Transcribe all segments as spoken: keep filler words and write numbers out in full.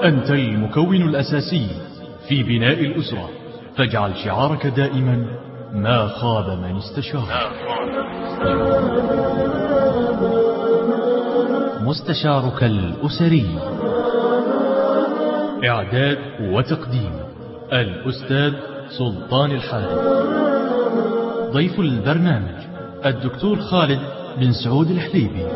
أنت المكون الأساسي في بناء الأسرة، فاجعل شعارك دائما ما خاب من استشار. مستشارك الأسري. إعداد وتقديم الأستاذ سلطان الحارث. ضيف البرنامج الدكتور خالد بن سعود الحليبي.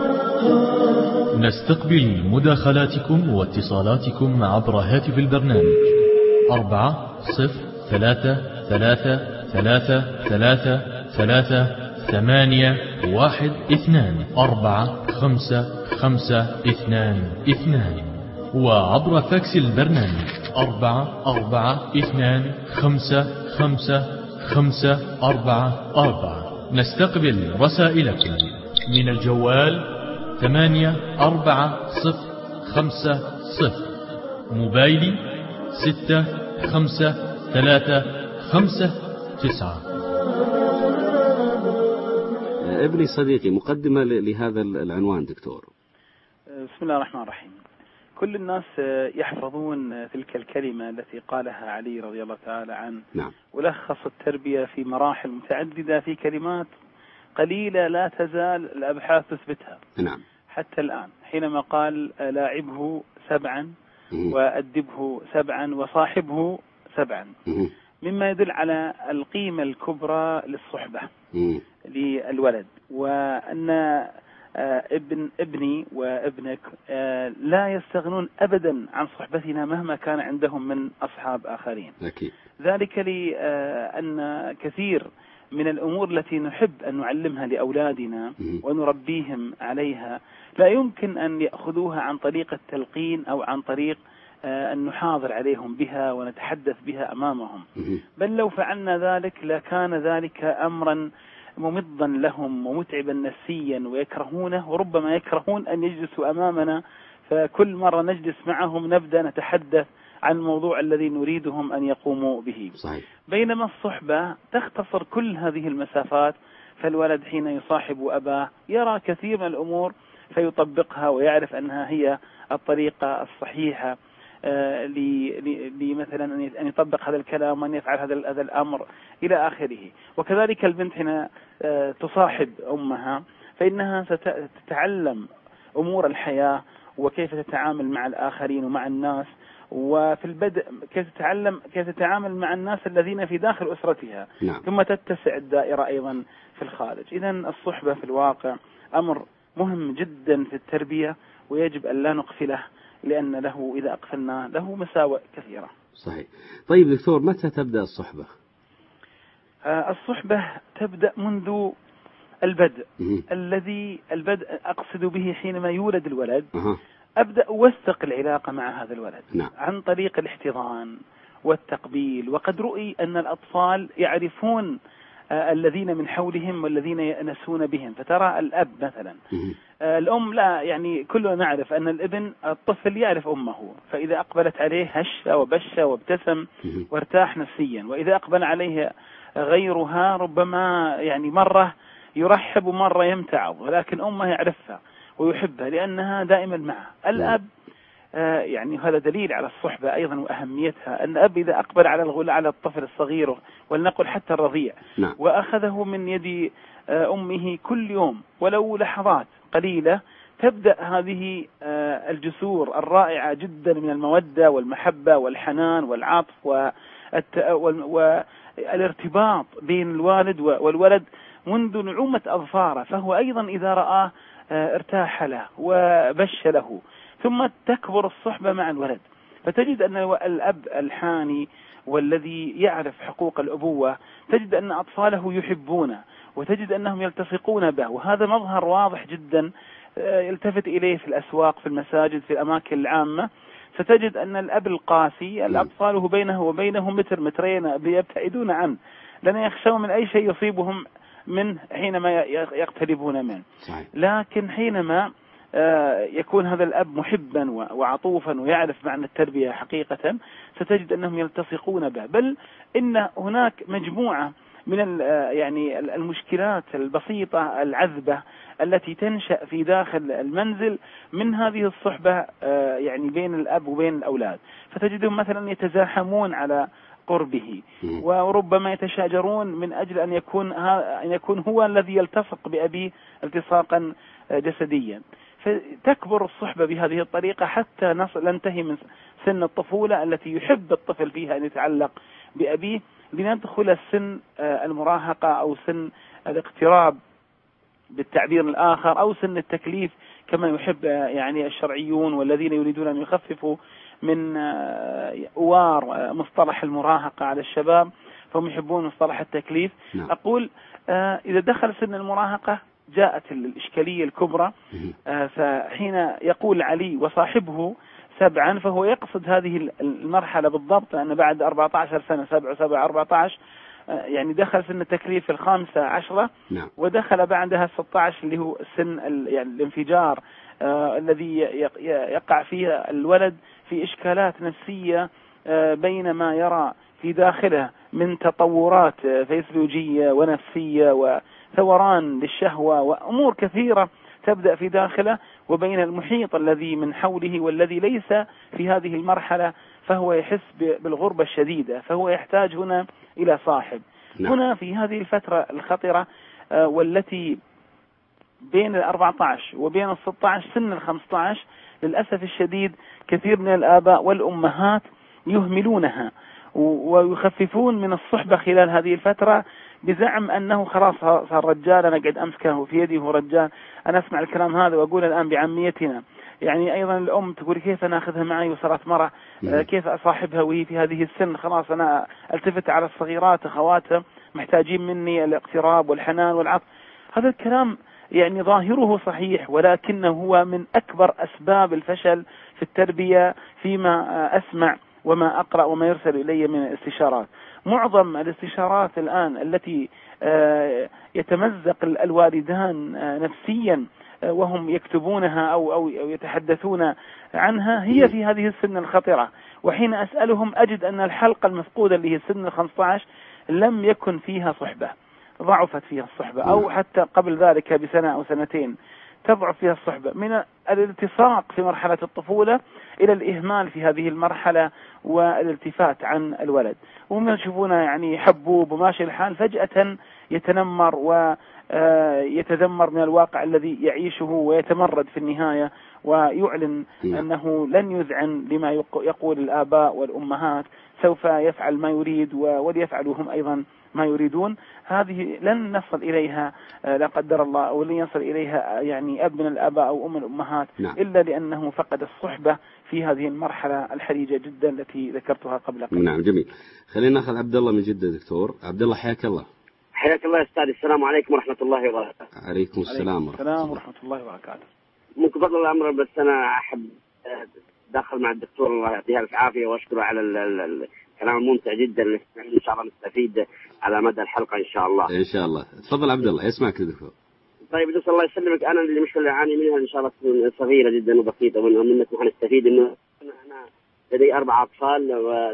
نستقبل مداخلاتكم واتصالاتكم عبر هاتف البرنامج أربعة صفر ثلاثة ثلاثة ثلاثة ثلاثة ثلاثة ثمانية واحد اثنان أربعة خمسة خمسة اثنان اثنان، وعبر فاكس البرنامج أربعة أربعة اثنان خمسة خمسة خمسة أربعة أربعة. نستقبل رسائلكم من الجوال ثمانية أربعة صفر خمسة صفر، موبايلي ستة خمسة ثلاثة خمسة تسعة. ابني صديقي، مقدمة لهذا العنوان دكتور. بسم الله الرحمن الرحيم. كل الناس يحفظون تلك الكلمة التي قالها علي رضي الله تعالى عنه. نعم. ولخص التربية في مراحل متعددة في كلمات قليلة لا تزال الأبحاث تثبتها. نعم. حتى الآن حينما قال لاعبه سبعا وأدبه سبعا وصاحبه سبعا، مما يدل على القيمة الكبرى للصحبة للولد، وأن ابن ابني وابنك لا يستغنون أبدا عن صحبتنا مهما كان عندهم من أصحاب آخرين. أكيد. ذلك لأن كثير من الأمور التي نحب أن نعلمها لأولادنا ونربيهم عليها لا يمكن أن يأخذوها عن طريق التلقين أو عن طريق أن نحاضر عليهم بها ونتحدث بها أمامهم، بل لو فعلنا ذلك لكان ذلك أمرا ممضا لهم ومتعبا نفسيا ويكرهونه، وربما يكرهون أن يجلسوا أمامنا، فكل مرة نجلس معهم نبدأ نتحدث عن الموضوع الذي نريدهم أن يقوموا به. صحيح. بينما الصحبة تختصر كل هذه المسافات، فالولد حين يصاحب أباه يرى كثير من الأمور فيطبقها ويعرف أنها هي الطريقة الصحيحة لمثلا أن يطبق هذا الكلام وأن يفعل هذا هذا الأمر إلى آخره. وكذلك البنت حين تصاحب أمها فإنها ستتعلم أمور الحياة وكيف تتعامل مع الآخرين ومع الناس، وفي البدء كيف تتعلم كيف تتعامل مع الناس الذين في داخل أسرتها. نعم. ثم تتسع الدائرة أيضا في الخارج. إذن الصحبة في الواقع أمر مهم جدا في التربية، ويجب أن لا نغفله، لأن له إذا أقفلنا له مساوئ كثيرة. صحيح. طيب دكتور، متى تبدأ الصحبة؟ آه الصحبة تبدأ منذ البدء. مه. الذي البدء أقصد به حينما يولد الولد. أه. أبدأ أوثق العلاقة مع هذا الولد. نعم. عن طريق الاحتضان والتقبيل. وقد رؤي أن الأطفال يعرفون آه الذين من حولهم والذين يأنسون بهم، فترى الأب مثلا آه الأم لا، يعني كلنا نعرف أن الابن الطفل يعرف أمه، فإذا أقبلت عليه هش وبش وابتسم وارتاح نفسيا، وإذا أقبل عليه غيرها ربما يعني مرة يرحب ومرة يمتعض، ولكن أمه يعرفها ويحبها لأنها دائما معه. الأب آه يعني هذا دليل على الصحبة أيضا وأهميتها، أن الأب إذا أقبل على الغل على الطفل الصغير ولنقل حتى الرضيع نعم. وأخذه من يد آه أمه كل يوم ولو لحظات قليلة، تبدأ هذه آه الجسور الرائعة جدا من المودة والمحبة والحنان والعطف والارتباط بين الوالد والولد منذ نعومة أظفاره، فهو أيضا إذا رآه آه ارتاح له وبش له. ثم تكبر الصحبة مع الولد، فتجد أن الأب الحاني والذي يعرف حقوق الأبوة تجد أن أطفاله يحبونه، وتجد أنهم يلتصقون به، وهذا مظهر واضح جدا يلتفت إليه في الأسواق، في المساجد، في الأماكن العامة. ستجد أن الأب القاسي الأطفال بينه وبينه متر مترين يبتعدون عنه، لأن يخشون من أي شيء يصيبهم من حينما يقتربون منه. لكن حينما يكون هذا الأب محبا وعطوفا ويعرف معنى التربية حقيقة، ستجد أنهم يلتصقون به. بل إن هناك مجموعة من يعني المشكلات البسيطة العذبة التي تنشأ في داخل المنزل من هذه الصحبة يعني بين الأب وبين الأولاد، فتجدهم مثلا يتزاحمون على قربه، وربما يتشاجرون من أجل أن يكون أن يكون هو الذي يلتصق بأبيه التصاقا جسديا. فتكبر الصحبة بهذه الطريقة حتى نصل ننتهي من سن الطفولة التي يحب الطفل فيها أن يتعلق بأبيه، لندخل السن المراهقة أو سن الاقتراب بالتعبير الآخر، أو سن التكليف كما يحب يعني الشرعيون والذين يريدون أن يخففوا من أوار مصطلح المراهقة على الشباب، فهم يحبون مصطلح التكليف. نعم. أقول إذا دخل سن المراهقة جاءت الإشكالية الكبرى. فحين يقول علي وصاحبه سبعا فهو يقصد هذه المرحلة بالضبط، أن بعد أربعة عشر سنة سبع سبع أربعة عشر يعني دخل سن التكليف في الخامسة عشرة. نعم. ودخل بعدها ستة عشر اللي هو سن يعني الانفجار آه الذي يقع فيه الولد في إشكالات نفسية آه بين ما يرى في داخله من تطورات آه فيسيولوجية ونفسية وثوران للشهوة وأمور كثيرة تبدأ في داخله، وبين المحيط الذي من حوله والذي ليس في هذه المرحلة، فهو يحس بالغربة الشديدة، فهو يحتاج هنا إلى صاحب. نعم. هنا في هذه الفترة الخطرة آه والتي بين الأربعة عشر وبين الستة عشر سن الخمسة عشر، للأسف الشديد كثير من الآباء والأمهات يهملونها ويخففون من الصحبة خلال هذه الفترة بزعم أنه خلاص صار رجال، أنا قد أمسكه في يدي هو رجال. أنا أسمع الكلام هذا وأقول الآن بعميتنا، يعني أيضا الأم تقول كيف أنا أخذها معي وصارت مرة، كيف أصاحبها وهي في هذه السن، خلاص أنا ألتفت على الصغيرات أخواتها محتاجين مني الاقتراب والحنان والعطف. هذا الكلام يعني ظاهره صحيح، ولكنه هو من أكبر أسباب الفشل في التربية فيما أسمع وما أقرأ وما يرسل إلي من الاستشارات. معظم الاستشارات الآن التي يتمزق الوالدان نفسيا وهم يكتبونها أو أو يتحدثون عنها هي في هذه السن الخطرة، وحين أسألهم أجد أن الحلقة المفقودة اللي هي سن الخمسة عشر لم يكن فيها صحبة، ضعفت فيها الصحبة، أو حتى قبل ذلك بسنة أو سنتين تضعف فيها الصحبة، من الالتصاق في مرحلة الطفولة إلى الإهمال في هذه المرحلة والالتفات عن الولد. وهم يشوفونه يعني حبوب وماشي الحال، فجأة يتنمر ويتذمر من الواقع الذي يعيشه ويتمرد في النهاية، ويعلن أنه لن يذعن لما يقول الآباء والأمهات، سوف يفعل ما يريد وليفعلوا هم أيضا ما يريدون. هذه لن نصل إليها لا قدر الله، أو لن يصل إليها يعني أب من الآباء أو أم الأمهات. نعم. إلا لأنه فقد الصحبة في هذه المرحلة الحرجة جدا التي ذكرتها قبل قليل. نعم جميل. خلينا نأخذ عبد الله من جدة. دكتور عبد الله حياك الله. حياك الله يا أستاذ. السلام عليكم ورحمة الله وبركاته. عليكم السلام ورحمة, ورحمة الله وبركاته. ممكن فضل الأمر، بس أنا أحب داخل مع الدكتور الله يعطيه الف عافية وأشكره على الكلام الممتع جدا اللي إن شاء الله نستفيد على مدى الحلقة إن شاء الله. إن شاء الله. تفضل عبد الله يسمعك دكتور. طيب دكتور الله يسلمك، أنا اللي المشكلة اللي أعاني منها إن شاء الله تكون صغيرة جدا وبسيطة، ومنك نستفيد إنه أنا لدي أربع أطفال،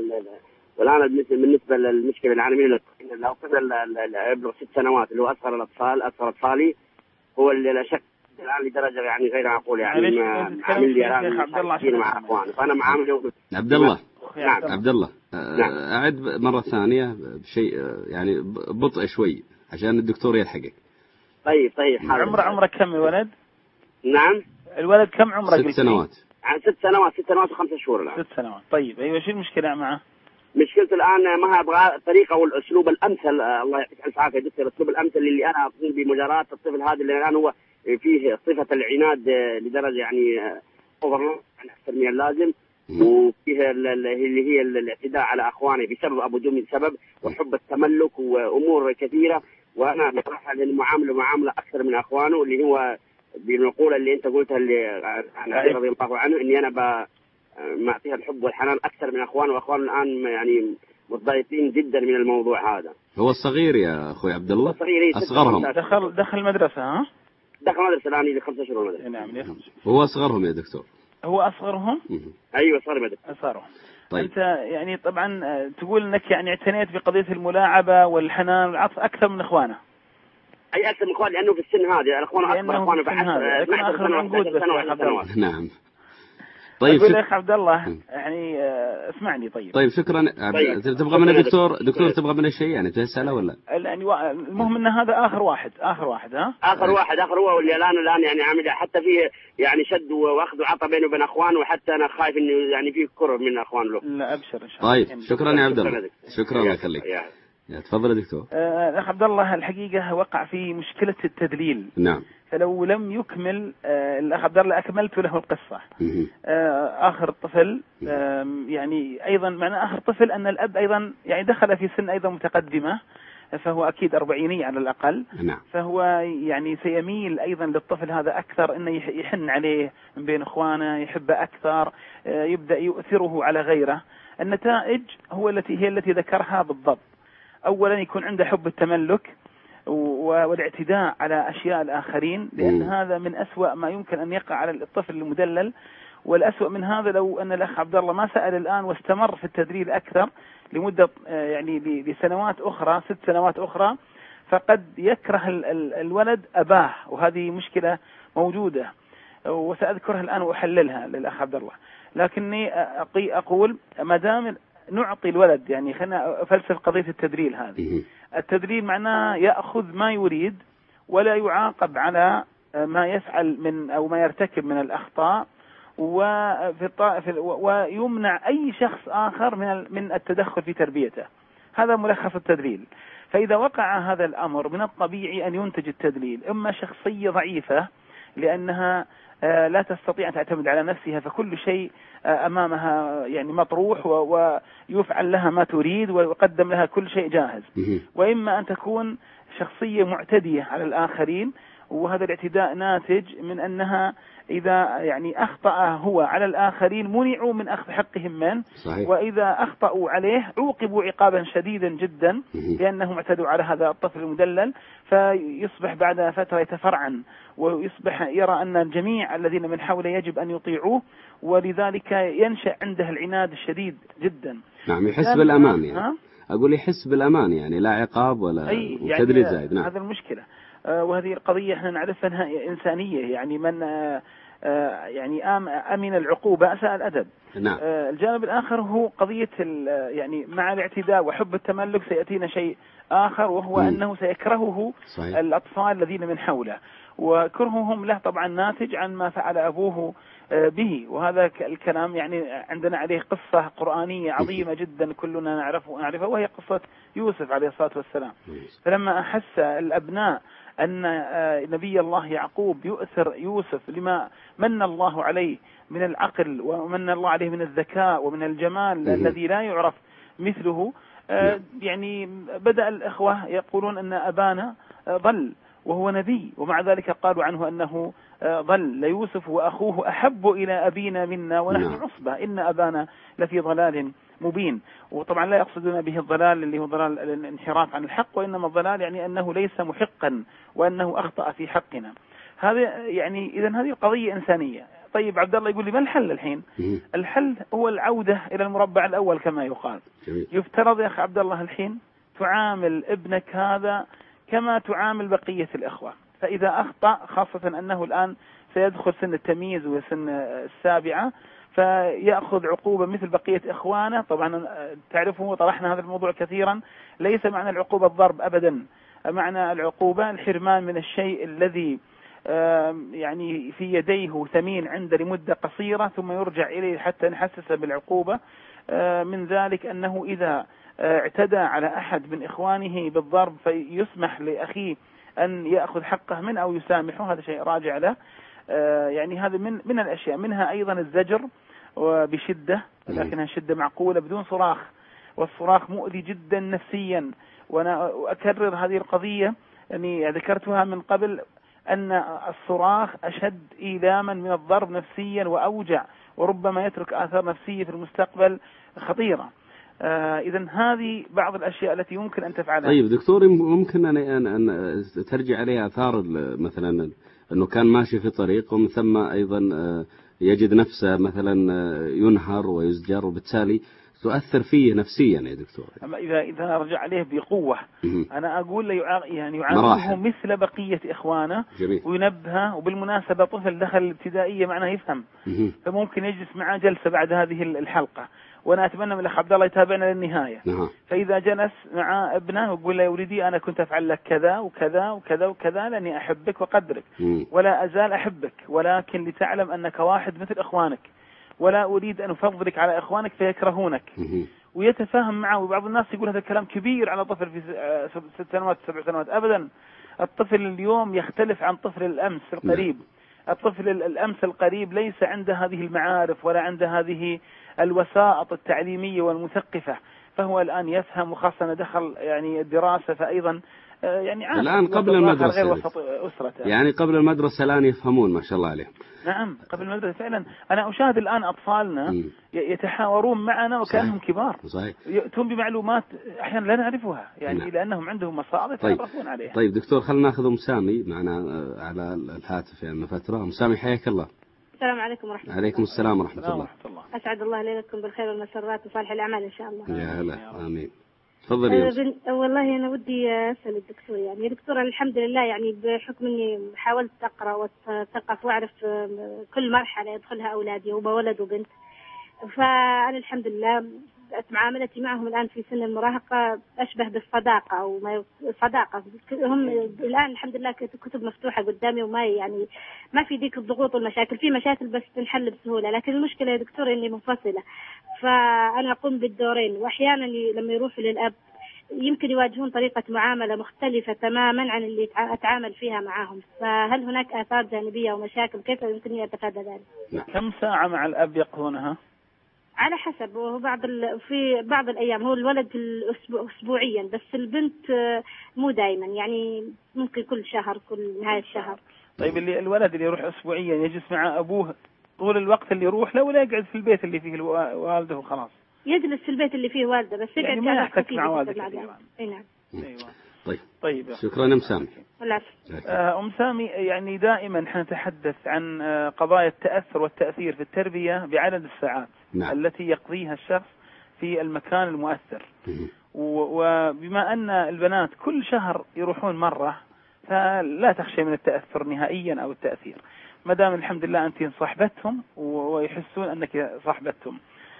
والآن بالنسبة للمشكلة اللي أعاني منها لو طفل يبلغ ست سنوات اللي هو أصغر الأطفال أصغر أطفالي هو اللي أشك الآن لدرجة يعني غير معقول، يعني عامل لي أراني مع أخواني، فأنا معامله. عبد الله. نعم عبد الله. نعم. أعد مرة ثانية بشيء يعني بطء شوي عشان الدكتور يلحقك. طيب طيب. عمره عمره كم الولد؟ نعم. الولد كم عمره؟ ست سنوات. عن ست سنوات ست سنوات وخمسة شهور الآن. ست سنوات. طيب أيوة، شو المشكلة معه؟ مشكلته الآن ما أبغى الطريقة والأسلوب الأمثل، الله يعطيك الف عافية دكتور، الأسلوب الأمثل اللي أنا أقوم بمجاراة الطفل هذا اللي الآن هو فيه صفة العناد لدرجة يعني أوفر يعني أكثر من اللازم، وفيه اللي هي الاعتداء على أخواني بسبب أبو جمل سبب، وحب التملك وأمور كثيرة، وأنا بصراحة المعاملة معاملة أكثر من أخوانه، اللي هو بالمقولة اللي أنت قلتها اللي عن علي رضي الله عنه إني أنا ب ما فيها الحب والحنان أكثر من أخوانه، وأخوانه الآن يعني متضايقين جدا من الموضوع هذا. هو الصغير يا أخوي عبد الله؟ الصغير أصغرهم. دخل دخل المدرسة ها؟ دخل مدرسة الآن يجي خمسة شهور مدرسة. نعم ليه خمسة. هو أصغرهم يا دكتور؟ هو أصغرهم؟ أيوة صار مدرسة. أصغرهم. طيب. أنت يعني طبعا تقول أنك يعني اعتنيت بقضية الملاعبة والحنان والعطف أكثر من إخوانه. أي أكثر من إخوانه لأنه في السن هذا، الأخوان أكبر إخوانه بعشر آخر عنقود بس. نعم. طيب أقول أخ عبد الله يعني آه اسمعني. طيب طيب شكرا. طيب. تبغى من الدكتور دكتور تبغى من الشيء يعني تسأله ولا؟ يعني المهم ان هذا اخر واحد اخر واحد ها اخر واحد اخر هو واللي الان الان يعني عامل حتى فيه يعني شد واخذ وعطى بينه وبين اخوانه، وحتى انا خايف انه يعني فيه كره من اخوان له. لا ابشر ان شاء الله. طيب شكرا يا عبد الله. شكرا الله يخليك. تفضل يا دكتور. اخ عبد الله الحقيقه وقع في مشكله التدليل. نعم. فلو لم يكمل الاخ عبد الله اكملت له القصه. اخر الطفل يعني ايضا معنى اخر طفل ان الاب ايضا يعني دخل في سن ايضا متقدمه، فهو اكيد اربعيني على الاقل. نعم. فهو يعني سيميل ايضا للطفل هذا اكثر، انه يحن عليه من بين اخوانه، يحبه اكثر، يبدا يؤثره على غيره. النتائج هو التي هي التي ذكرها بالضبط. اولا يكون عنده حب التملك والاعتداء على أشياء الآخرين، لأن م. هذا من أسوأ ما يمكن أن يقع على الطفل المدلل. والأسوأ من هذا لو أن الأخ عبد الله ما سأل الآن واستمر في التدليل أكثر لمدة يعني لسنوات أخرى ست سنوات أخرى، فقد يكره الولد أباه، وهذه مشكلة موجودة وسأذكرها الآن وأحللها للأخ عبد الله. لكني أقول ما دام نعطي الولد، يعني خلينا أفلسف قضية التدليل هذه. التدليل معناه يأخذ ما يريد ولا يعاقب على ما يفعل من أو ما يرتكب من الأخطاء، ويمنع أي شخص آخر من من التدخل في تربيته. هذا ملخص التدليل. فإذا وقع هذا الأمر من الطبيعي أن ينتج التدليل إما شخصية ضعيفة لأنها لا تستطيع أن تعتمد على نفسها، فكل شيء أمامها يعني مطروح ويفعل لها ما تريد ويقدم لها كل شيء جاهز، وإما أن تكون شخصية معتدية على الآخرين، وهذا الاعتداء ناتج من أنها إذا يعني أخطأ هو على الآخرين منعوا من أخذ حقهم منه، وإذا أخطأوا عليه عوقبوا عقابا شديدا جدا لأنهم اعتدوا على هذا الطفل المدلل، فيصبح بعد فترة يتفرعن ويصبح يرى أن الجميع الذين من حوله يجب أن يطيعوه، ولذلك ينشأ عنده العناد الشديد جدا. نعم، يحس بالأمان يعني. ها؟ أقول يحس بالأمان يعني لا عقاب ولا تدريج يعني زايد. نعم. هذا المشكلة. وهذه القضية احنا نعرفها إنسانية، يعني من يعني أمن العقوبة أساء الأدب. نعم. الجانب الآخر هو قضية يعني مع الاعتداء وحب التملك سيأتينا شيء آخر، وهو م. أنه سيكرهه صحيح. الأطفال الذين من حوله، وكرههم له طبعا ناتج عن ما فعل أبوه به. وهذا الكلام يعني عندنا عليه قصة قرآنية عظيمة جدا كلنا نعرفه نعرفها وهي قصة يوسف عليه الصلاة والسلام. فلما أحس الأبناء أن نبي الله يعقوب يؤثر يوسف لما من الله عليه من العقل ومن الله عليه من الذكاء ومن الجمال الذي لا يعرف مثله، يعني بدأ الإخوة يقولون أن أبانا ضل وهو نبي، ومع ذلك قالوا عنه أنه ضل. ليوسف وأخوه أحب إلى أبينا منا ونحن عصبة إن أبانا لفي ضلال مبين. وطبعا لا يقصدون به الضلال اللي هو ضلال الانحراف عن الحق، وإنما الضلال يعني أنه ليس محقا وأنه أخطأ في حقنا. هذا يعني إذن هذه قضية إنسانية. طيب عبد الله يقول لي ما الحل الحين؟ الحل هو العودة إلى المربع الأول كما يقال. يفترض يا أخ عبد الله الحين تعامل ابنك هذا كما تعامل بقية الإخوة، فإذا أخطأ خاصة أنه الآن سيدخل سن التمييز وسن السابعة فيأخذ عقوبة مثل بقية إخوانه. طبعا تعرفوا طرحنا هذا الموضوع كثيرا، ليس معنى العقوبة الضرب أبدا، معنى العقوبة الحرمان من الشيء الذي يعني في يديه ثمين عنده لمدة قصيرة ثم يرجع إليه حتى نحسس بالعقوبة. من ذلك أنه إذا اعتدى على أحد من إخوانه بالضرب فيسمح لأخيه أن يأخذ حقه منه أو يسامحه، هذا شيء راجع له. يعني هذا من من الأشياء، منها أيضا الزجر وبشدة، لكنها شدة معقولة بدون صراخ، والصراخ مؤذي جدا نفسيا. وأنا أكرر هذه القضية يعني ذكرتها من قبل أن الصراخ أشد إيلاما من الضرب نفسيا وأوجع، وربما يترك آثار نفسية في المستقبل خطيرة. آه إذن هذه بعض الأشياء التي يمكن أن تفعلها. طيب دكتور، ممكن أن, أن, أن ترجع عليها آثار مثلا أنه كان ماشي في طريق ومن ثم أيضا يجد نفسه مثلا ينهر ويزجر، وبالتالي تؤثر فيه نفسيا يا دكتور. أما إذا إذا رجع عليه بقوة أنا أقول له يعا يعني مراحل. يعامله مثل بقية إخوانه. جميل. وينبهه. وبالمناسبة طفل دخل الابتدائية معناه يفهم مم. فممكن يجلس معه جلسة بعد هذه الحلقة. وأنا أتمنى من الأخ عبد الله يتابعنا للنهاية. نعم. فإذا جلس مع ابنه ويقول له يا ولدي أنا كنت أفعل لك كذا وكذا وكذا وكذا لأني أحبك وقدرك مم. ولا أزال أحبك ولكن لتعلم أنك واحد مثل إخوانك ولا أريد أن أفضلك على إخوانك فيكرهونك. مم. ويتفاهم معه. وبعض الناس يقول هذا الكلام كبير على طفل في ست سنوات سبع سنوات. أبدا. الطفل اليوم يختلف عن طفل الأمس القريب. الطفل الأمس القريب ليس عنده هذه المعارف ولا عنده هذه الوسائط التعليمية والمثقفة فهو الآن يفهم وخاصة دخل يعني الدراسة فأيضا يعني الآن قبل المدرسة غير وسط أسرته. يعني قبل المدرسة الآن يفهمون ما شاء الله عليهم. نعم قبل المدرسة فعلا. أنا أشاهد الآن أطفالنا م. يتحاورون معنا وكأنهم صحيح. كبار صحيح. يأتون بمعلومات أحيانا لا نعرفها يعني نعم. لأنهم عندهم مصادر يتعرفون طيب. عليها. طيب دكتور خلنا ناخذ أم سامي معنا على الهاتف يعني فترة. أم سامي حياك الله. السلام عليكم ورحمة الله. عليكم السلام ورحمة الله. الله. أسعد الله ليلتكم بالخير والمسرات وصالح الأعمال إن شاء الله. يا هلا آمين. تفضلي يا بن... والله أنا ودي أسأل الدكتور يعني يا دكتور الحمد لله يعني بحكم إني حاولت أقرأ وأتثقف وأعرف كل مرحلة يدخلها أولادي هو ولد وبنت فأنا الحمد لله معاملتي معهم الآن في سن المراهقة أشبه بالصداقة أو ما صداقة. هم الآن الحمد لله كتب مفتوحة قدامي وما يعني ما في ذيك الضغوط والمشاكل. في مشاكل بس تنحل بسهولة لكن المشكلة يا دكتور إني منفصلة فأنا أقوم بالدورين. وأحيانا لما يروحوا للأب يمكن يواجهون طريقة معاملة مختلفة تماما عن اللي أتعامل فيها معهم. فهل هناك آثار جانبية ومشاكل كيف يمكن أتفادى ذلك؟ كم ساعة مع الأب يقضونها؟ على حسب. وهو بعض ال... في بعض الأيام هو الولد الأسبوع أسبوعيا بس البنت مو دائما يعني ممكن كل شهر كل نهاية الشهر. طيب اللي الولد اللي يروح أسبوعيا يجلس مع أبوه طول الوقت اللي يروح له ولا يقعد في البيت اللي فيه والده وخلاص؟ يجلس في البيت اللي فيه والده بس يقعد يعني ما يحتك مع والده كثيرا. اي نعم. ايوه. طيب. طيب. شكرا أم سامي. أم سامي يعني دائما حنتحدث عن قضايا التأثر والتأثير في التربية بعدد الساعات نعم. التي يقضيها الشخص في المكان المؤثر. وبما أن البنات كل شهر يروحون مرة فلا تخشى من التأثر نهائيا أو التأثير ما دام الحمد لله أنت صاحبتهم ويحسون أنك صاحبتهم.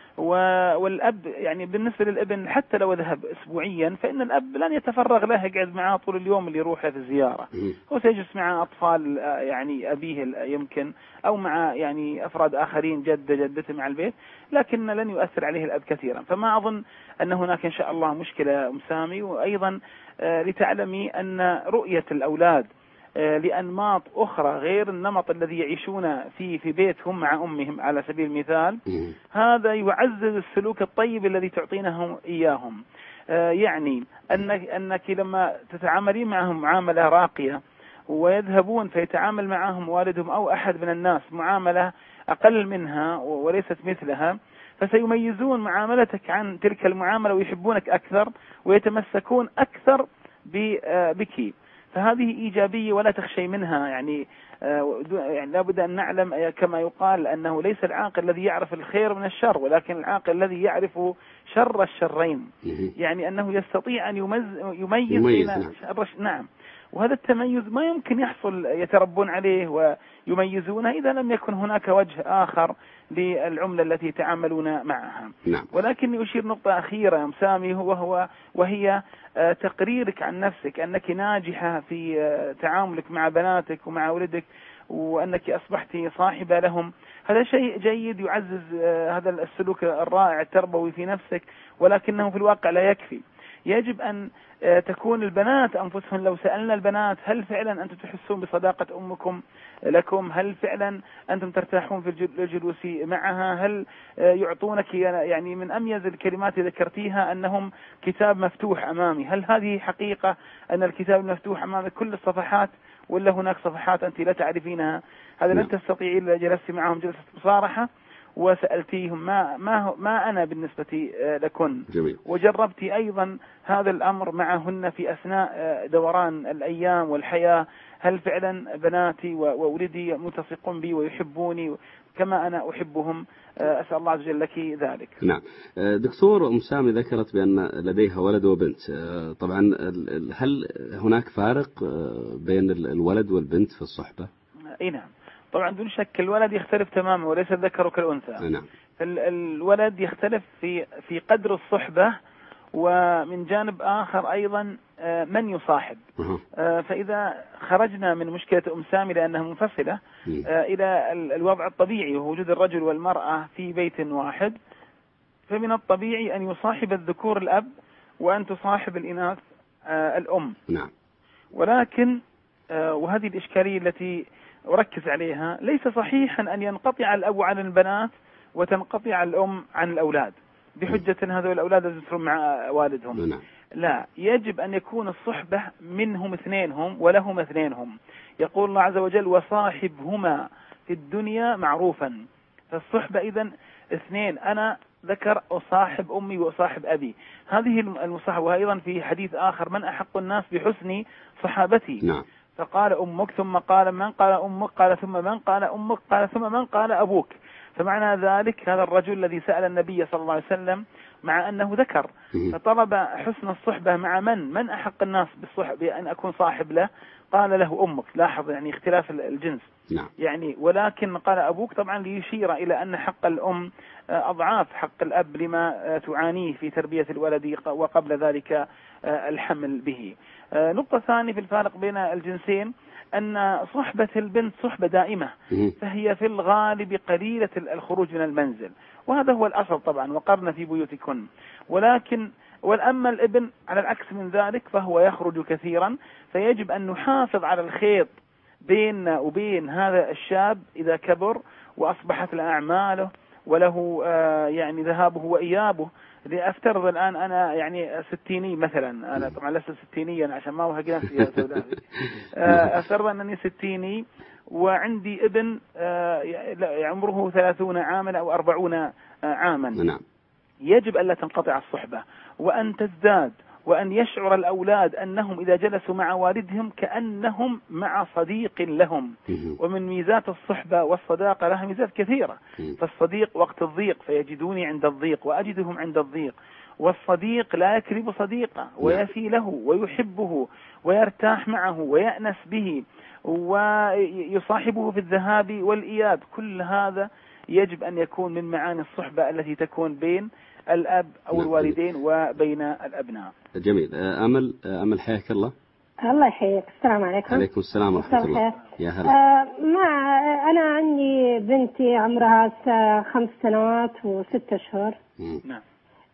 والأب يعني بالنسبة للابن حتى لو ذهب أسبوعيا فإن الأب لن يتفرغ له يقعد معه طول اليوم اللي يروح في الزيارة. هو سيجلس مع أطفال يعني أبيه يمكن أو مع يعني أفراد آخرين جد جدته مع البيت لكن لن يؤثر عليه الأب كثيرا. فما أظن أن هناك إن شاء الله مشكلة أم سامي. وأيضا لتعلمي أن رؤية الأولاد لأنماط أخرى غير النمط الذي يعيشون فيه في بيتهم مع أمهم على سبيل المثال هذا يعزز السلوك الطيب الذي تعطينهم إياهم. يعني أنك, أنك لما تتعاملين معهم معاملة راقية ويذهبون فيتعامل معهم والدهم أو أحد من الناس معاملة أقل منها وليست مثلها فسيميزون معاملتك عن تلك المعاملة ويحبونك أكثر ويتمسكون أكثر بك. فهذه إيجابية ولا تخشي منها. يعني يعني لابد أن نعلم كما يقال أنه ليس العاقل الذي يعرف الخير من الشر ولكن العاقل الذي يعرف شر الشرين. يعني أنه يستطيع أن يميز, يميز, يميز بين شر. نعم. وهذا التميز ما يمكن يحصل يتربون عليه ويميزونه إذا لم يكن هناك وجه آخر للعملة التي يتعاملون معها. نعم. ولكن أشير نقطة أخيرة يا مسامي وهو وهي تقريرك عن نفسك أنك ناجحة في تعاملك مع بناتك ومع ولدك وأنك أصبحت صاحبة لهم. هذا شيء جيد يعزز هذا السلوك الرائع التربوي في نفسك ولكنه في الواقع لا يكفي. يجب أن تكون البنات أنفسهم لو سألنا البنات هل فعلا أنتم تحسون بصداقة أمكم لكم؟ هل فعلا أنتم ترتاحون في الجلوس معها؟ هل يعطونك يعني من أميز الكلمات ذكرتيها أنهم كتاب مفتوح أمامي؟ هل هذه حقيقة أن الكتاب المفتوح أمامك كل الصفحات ولا هناك صفحات أنت لا تعرفينها؟ هذا لن تستطيعين إلا جلست معهم جلسة مصارحة وسألتيهم ما ما ما أنا بالنسبة لكن. جميل. وجربتي أيضا هذا الأمر معهن في أثناء دوران الأيام والحياة. هل فعلا بناتي وولدي ملتصقون بي ويحبوني كما أنا أحبهم. أسأل الله عز وجل لك ذلك. نعم. دكتور أم سامي ذكرت بأن لديها ولد وبنت. طبعا هل هناك فارق بين الولد والبنت في الصحبة؟ اي نعم طبعا دون شك الولد يختلف تماما وليس الذكر كالأنثى. نعم. الولد يختلف في في قدر الصحبة، ومن جانب آخر أيضا من يصاحب. فإذا خرجنا من مشكلة أم سامي لأنها منفصلة إلى الوضع الطبيعي وهو وجود الرجل والمرأة في بيت واحد، فمن الطبيعي أن يصاحب الذكور الأب وأن تصاحب الإناث الأم. نعم. ولكن وهذه الإشكالية التي أركز عليها، ليس صحيحا أن ينقطع الأب عن البنات وتنقطع الأم عن الأولاد بحجة هذول الأولاد يسرون مع والدهم. نعم. لا، يجب أن يكون الصحبة منهم اثنينهم ولهم اثنينهم. يقول الله عز وجل وصاحبهما في الدنيا معروفا. فالصحبة إذن اثنين، أنا ذكر أصاحب أمي وأصاحب أبي، هذه المصاحبة. وأيضا في حديث آخر من أحق الناس بحسن صحابتي. نعم. فقال أمك، ثم قال من قال أمك، قال ثم من قال أمك، قال ثم من قال أبوك. فمعنى ذلك هذا الرجل الذي سأل النبي صلى الله عليه وسلم مع أنه ذكر فطلب حسن الصحبة مع من من أحق الناس بالصحبة بأن أكون صاحب له، قال له أمك. لاحظ يعني اختلاف الجنس. نعم. يعني ولكن قال أبوك طبعا ليشير إلى أن حق الأم أضعاف حق الأب لما تعانيه في تربية الولد وقبل ذلك الحمل به. نقطة ثانية في الفارق بين الجنسين أن صحبة البنت صحبة دائمة، فهي في الغالب قليلة الخروج من المنزل، وهذا هو الأصل طبعا، وقرن في بيوتكن. ولكن والأما الابن على العكس من ذلك فهو يخرج كثيرا، فيجب أن نحافظ على الخيط بيننا وبين هذا الشاب إذا كبر وأصبحت له أعماله وله يعني ذهابه وإيابه. لأفترض الآن أنا يعني ستيني مثلا، أنا طبعا لست ستينيا عشان ما أوهق نفسي يا سوداني. أفترض أنني ستيني وعندي ابن عمره ثلاثون عاما أو أربعون عاما. نعم. يجب ألا تنقطع الصحبة وأن تزداد، وأن يشعر الأولاد أنهم إذا جلسوا مع والدهم كأنهم مع صديق لهم. ومن ميزات الصحبة والصداقة لها ميزات كثيرة. فالصديق وقت الضيق فيجدوني عند الضيق وأجدهم عند الضيق، والصديق لا يكذب صديقه ويفي له ويحبه ويرتاح معه ويأنس به ويصاحبه في الذهاب والإياب. كل هذا يجب أن يكون من معاني الصحبة التي تكون بين الأب أو الوالدين وبين الأبناء. جميل. أمل أمل حياك الله. الله يحييك. السلام عليكم. عليكم السلام ورحمة الله. يا هلا. آه ما أنا عندي بنتي عمرها خمس سنوات وست أشهر. نعم.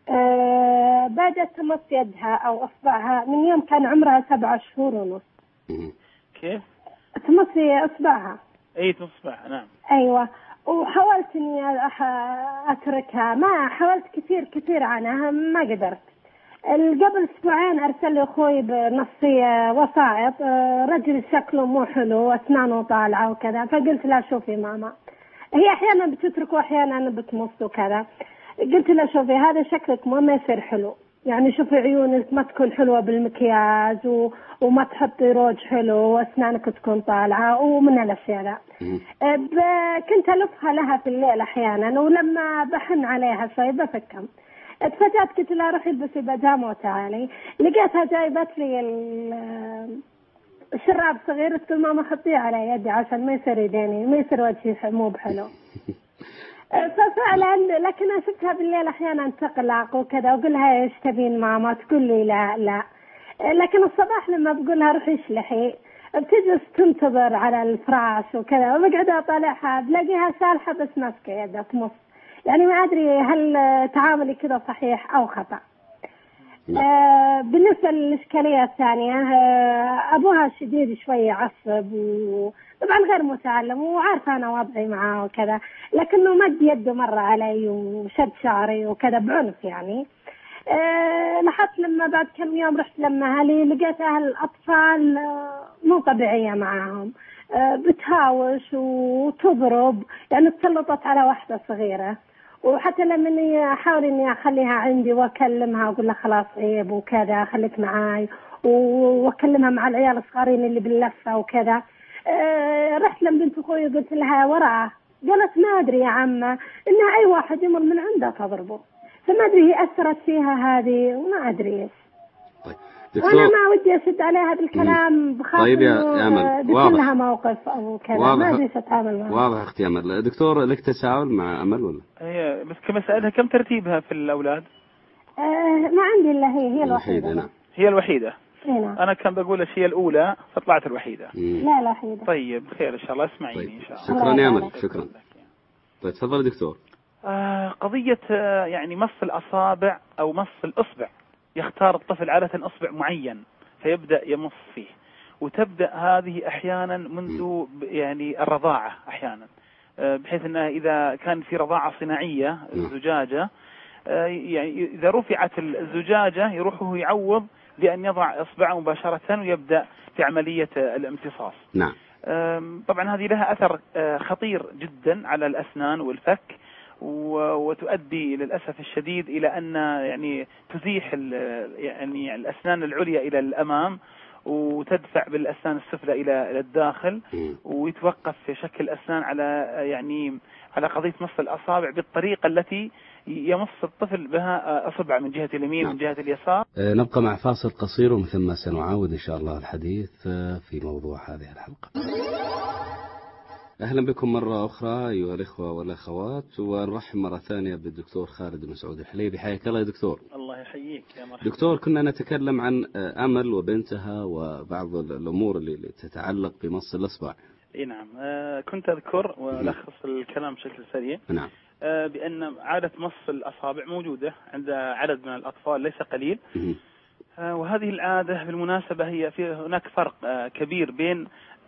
آه بدأت تمص يدها أو أصبعها من يوم كان عمرها سبعة شهور ونص. كيف؟ تمص أصبعها. أي تصبح. نعم. أيوة. وحاولت إني أتركها، ما حاولت كثير كثير عنها ما قدرت. قبل أسبوعين أرسل لي أخوي بنصية وسائط، رجل شكله مو حلو وأسنانه طالعة وكذا، فقلت لا شوفي ماما، هي أحيانا بتترك وأحيانا بتمص وكذا. قلت لا شوفي هذا شكلك ما يصير حلو، يعني شوفي عيونك ما تكون حلوة بالمكياج و... وما تحطي روج حلو وأسنانك تكون طالعة ومن الأشياء ذا. ب... كنت ألفها لها في الليل أحيانا، ولما بحن عليها شوي بفكم اتفاجأت قلت لها روحي البسي بيجامة وتعالي، لقيتها جايبت لي الشراب صغير، قلت ماما حطيه على يدي عشان ما يصير يديني ما يصير وجهي مو بحلو. ففعلا لكن أنا شفتها بالليل أحيانا تقلق وكذا، وأقول لها إيش تبين ماما، تقول لي لا لا. لكن الصباح لما بقول لها روحي اشلحي بتجلس تنتظر على الفراش وكذا، وبقعد أطالعها بلاقيها سالحة بس ماسكة يدها تمص. يعني ما أدري هل تعاملي كذا صحيح أو خطأ. آه بالنسبة للإشكالية الثانية، آه أبوها شديد شوية عصب، وطبعا غير متعلم وعارفة أنا وضعي معاه وكذا، لكنه مد يده مرة علي وشد شعري وكذا بعنف يعني. آه لاحظت لما بعد كم يوم رحت لما أهلي لقيت أهل الأطفال مو طبيعية معاهم، آه بتهاوش وتضرب، يعني تسلطت على واحدة صغيرة. وحتى لما أحاول إني أخليها عندي وأكلمها وأقول لها خلاص عيب وكذا خليك معاي، وأكلمها مع العيال الصغارين اللي باللفة وكذا. أه رحت لما بنت أخوي قلت لها وراء قالت ما أدري يا عمة إنها أي واحد يمر من عندها تضربه، فما أدري هي أثرت فيها هذه وما أدري إيش. طيب وأنا ما ودي أشد عليها بالكلام بخاف طيب يا أمل بيكون لها موقف أو كذا، ما أدري إيش أتعامل معها. واضح أختي أمل. دكتور لك تساؤل مع أمل ولا؟ هي بس كم أسألها كم ترتيبها في الأولاد؟ آه ما عندي إلا هي هي الوحيدة. نعم. هي الوحيدة. نعم. أنا كان بقول هي الأولى فطلعت الوحيدة. مم. لا الوحيدة. طيب خير إن شاء الله، اسمعيني طيب. إن شاء الله. شكرا يا أمل، شكرا. طيب تفضل دكتور. آه قضية آه يعني مص الأصابع أو مص الأصبع، يختار الطفل عادة أصبع معين فيبدأ يمص فيه، وتبدأ هذه أحيانا منذ يعني الرضاعة أحيانا، آه بحيث أنها إذا كان في رضاعة صناعية الزجاجة، آه يعني إذا رفعت الزجاجة يروح هو يعوض بأن يضع إصبعه مباشرة ويبدأ في عملية الامتصاص. نعم. طبعا هذه لها أثر خطير جدا على الأسنان والفك، وتؤدي للأسف الشديد إلى أن يعني تزيح يعني الأسنان العليا إلى الأمام وتدفع بالأسنان السفلى إلى الداخل، ويتوقف في شكل الأسنان على يعني على قضية مص الأصابع بالطريقة التي يمص الطفل بها أصبع من جهة اليمين ومن جهة اليسار. نبقى مع فاصل قصير ومن ثم سنعاود إن شاء الله الحديث في موضوع هذه الحلقة. أهلا بكم مرة أخرى أيها الإخوة والأخوات، ونرحب مرة ثانية بالدكتور خالد مسعود الحليبي. حياك الله يا دكتور. الله يحييك يا مرحبا. دكتور، كنا نتكلم عن أمل وبنتها وبعض الأمور اللي تتعلق بمص الأصبع. اي نعم. آه كنت أذكر وألخص الكلام بشكل سريع. نعم. آه بأن عادة مص الأصابع موجودة عند عدد من الأطفال ليس قليل. آه وهذه العادة بالمناسبة هي في هناك فرق آه كبير بين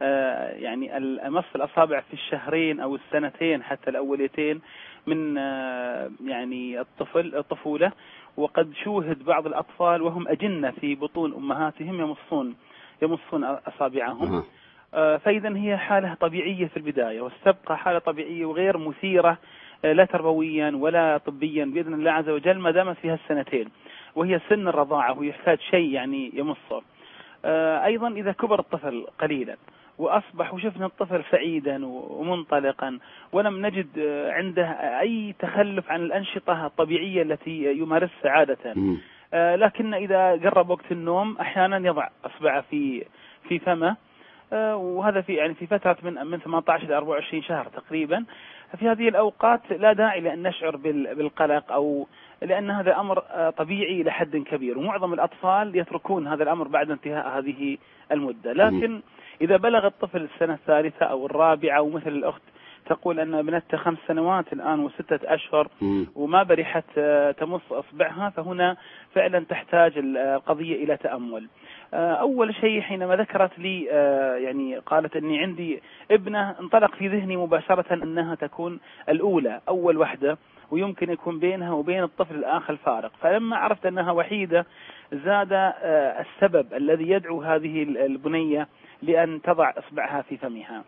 آه يعني مص الأصابع في الشهرين أو السنتين حتى الأوليتين من آه يعني الطفل الطفولة، وقد شوهد بعض الأطفال وهم أجنة في بطون أمهاتهم يمصون يمصون أصابعهم. آه فإذا هي حالة طبيعية في البداية، واستبقى حالة طبيعية وغير مثيرة لا تربويا ولا طبيا بإذن الله عز وجل ما دامت فيها السنتين، وهي سن الرضاعة ويحتاج شيء يعني يمصه. آه أيضا إذا كبر الطفل قليلا وأصبح وشفنا الطفل سعيدا ومنطلقا ولم نجد عنده أي تخلف عن الأنشطة الطبيعية التي يمارسها عادة، آه لكن إذا قرب وقت النوم أحيانا يضع أصبعه في في فمه، آه وهذا في يعني في فترة من من ثمانية عشر إلى أربعة وعشرين شهر تقريبا. في هذه الأوقات لا داعي لأن نشعر بالقلق، أو لأن هذا أمر طبيعي لحد كبير، ومعظم الأطفال يتركون هذا الأمر بعد انتهاء هذه المدة. لكن إذا بلغ الطفل السنة الثالثة أو الرابعة، ومثل الأخت تقول أن ابنتها خمس سنوات الآن وستة أشهر وما برحت تمص أصبعها، فهنا فعلا تحتاج القضية إلى تأمل. أول شيء حينما ذكرت لي يعني قالت أني عندي ابنة، انطلق في ذهني مباشرة أنها تكون الأولى أول وحدة، ويمكن يكون بينها وبين الطفل الآخر فارق. فلما عرفت أنها وحيدة زاد السبب الذي يدعو هذه البنية لأن تضع إصبعها في فمها.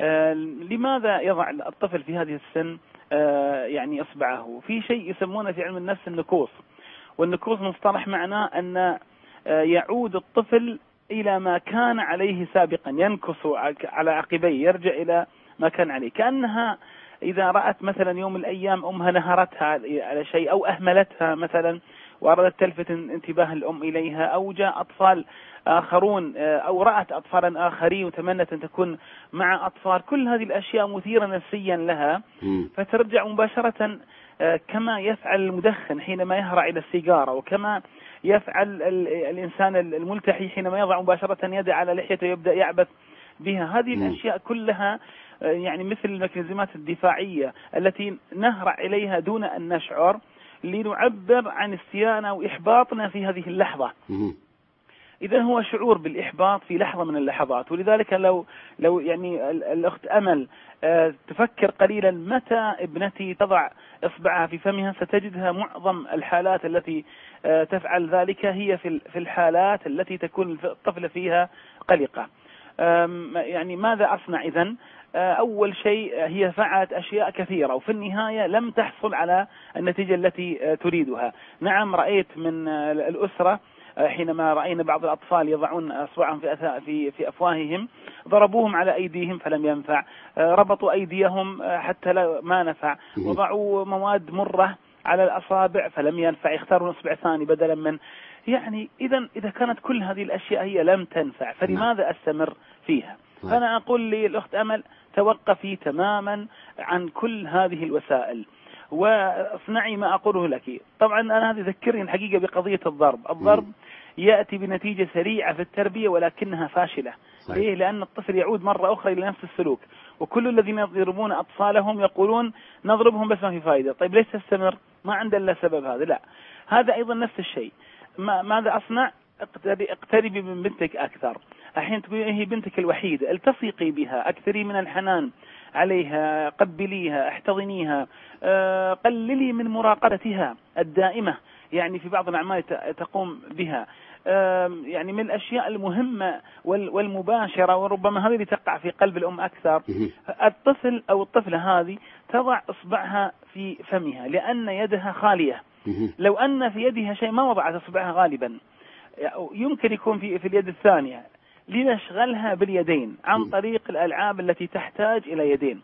لماذا يضع الطفل في هذه السن يعني إصبعه؟ في شيء يسمونه في علم النفس النكوص، والنكوص مصطلح معناه أن يعود الطفل إلى ما كان عليه سابقا، ينكص على عقبيه، يرجع إلى ما كان عليه، كأنها إذا رأت مثلا يوم من الأيام أمها نهرتها على شيء أو أهملتها مثلا وأرادت تلفت انتباه الأم إليها، أو جاء أطفال آخرون أو رأت أطفالا آخرين وتمنت أن تكون مع أطفال، كل هذه الأشياء مثيرة نفسيا لها، فترجع مباشرة كما يفعل المدخن حينما يهرع إلى السيجارة، وكما يفعل الإنسان الملتحي حينما يضع مباشرة يده على لحيته ويبدأ يعبث بها. هذه الأشياء كلها يعني مثل الميكانيزمات الدفاعية التي نهرع إليها دون أن نشعر، لنعبر عن استيانا وإحباطنا في هذه اللحظة. إذا هو شعور بالإحباط في لحظة من اللحظات، ولذلك لو لو يعني الأخت أمل تفكر قليلا متى ابنتي تضع إصبعها في فمها، ستجدها معظم الحالات التي تفعل ذلك هي في في الحالات التي تكون الطفل فيها قلقة. يعني ماذا أصنع إذن؟ أول شيء هي فعلت أشياء كثيرة وفي النهاية لم تحصل على النتيجة التي تريدها. نعم رأيت من الأسرة حينما رأينا بعض الأطفال يضعون أصبعهم في في في أفواههم ضربوهم على أيديهم فلم ينفع، ربطوا أيديهم حتى لا ما نفع، وضعوا مواد مرة على الأصابع فلم ينفع، يختارون أصبع ثاني بدلا من، يعني إذا إذا كانت كل هذه الأشياء هي لم تنفع فلماذا أستمر فيها؟ فأنا أقول للأخت أمل توقفي تماما عن كل هذه الوسائل واصنعي ما أقوله لك. طبعا أنا هذه ذكرني الحقيقة بقضية الضرب. الضرب يأتي بنتيجة سريعة في التربية ولكنها فاشلة. ليه؟ لأن الطفل يعود مرة أخرى إلى نفس السلوك، وكل الذين يضربون أطفالهم يقولون نضربهم بس ما في فائدة. طيب ليش تستمر؟ ما عنده إلا سبب هذا. لا، هذا أيضا نفس الشيء. ما ماذا أصنع؟ اقتربي من بنتك أكثر. الحين تقولي هي بنتك الوحيدة، التصقي بها، أكثري من الحنان عليها، قبليها، احتضنيها، أه قللي من مراقبتها الدائمة، يعني في بعض الأعمال تقوم بها، أه يعني من الأشياء المهمة والمباشرة، وربما هذه اللي تقع في قلب الأم أكثر. الطفل أو الطفلة هذه تضع إصبعها في فمها لأن يدها خالية. لو أن في يدها شيء ما وضعت إصبعها غالبا، يمكن يكون في في اليد الثانية، لنشغلها باليدين عن طريق الألعاب التي تحتاج إلى يدين.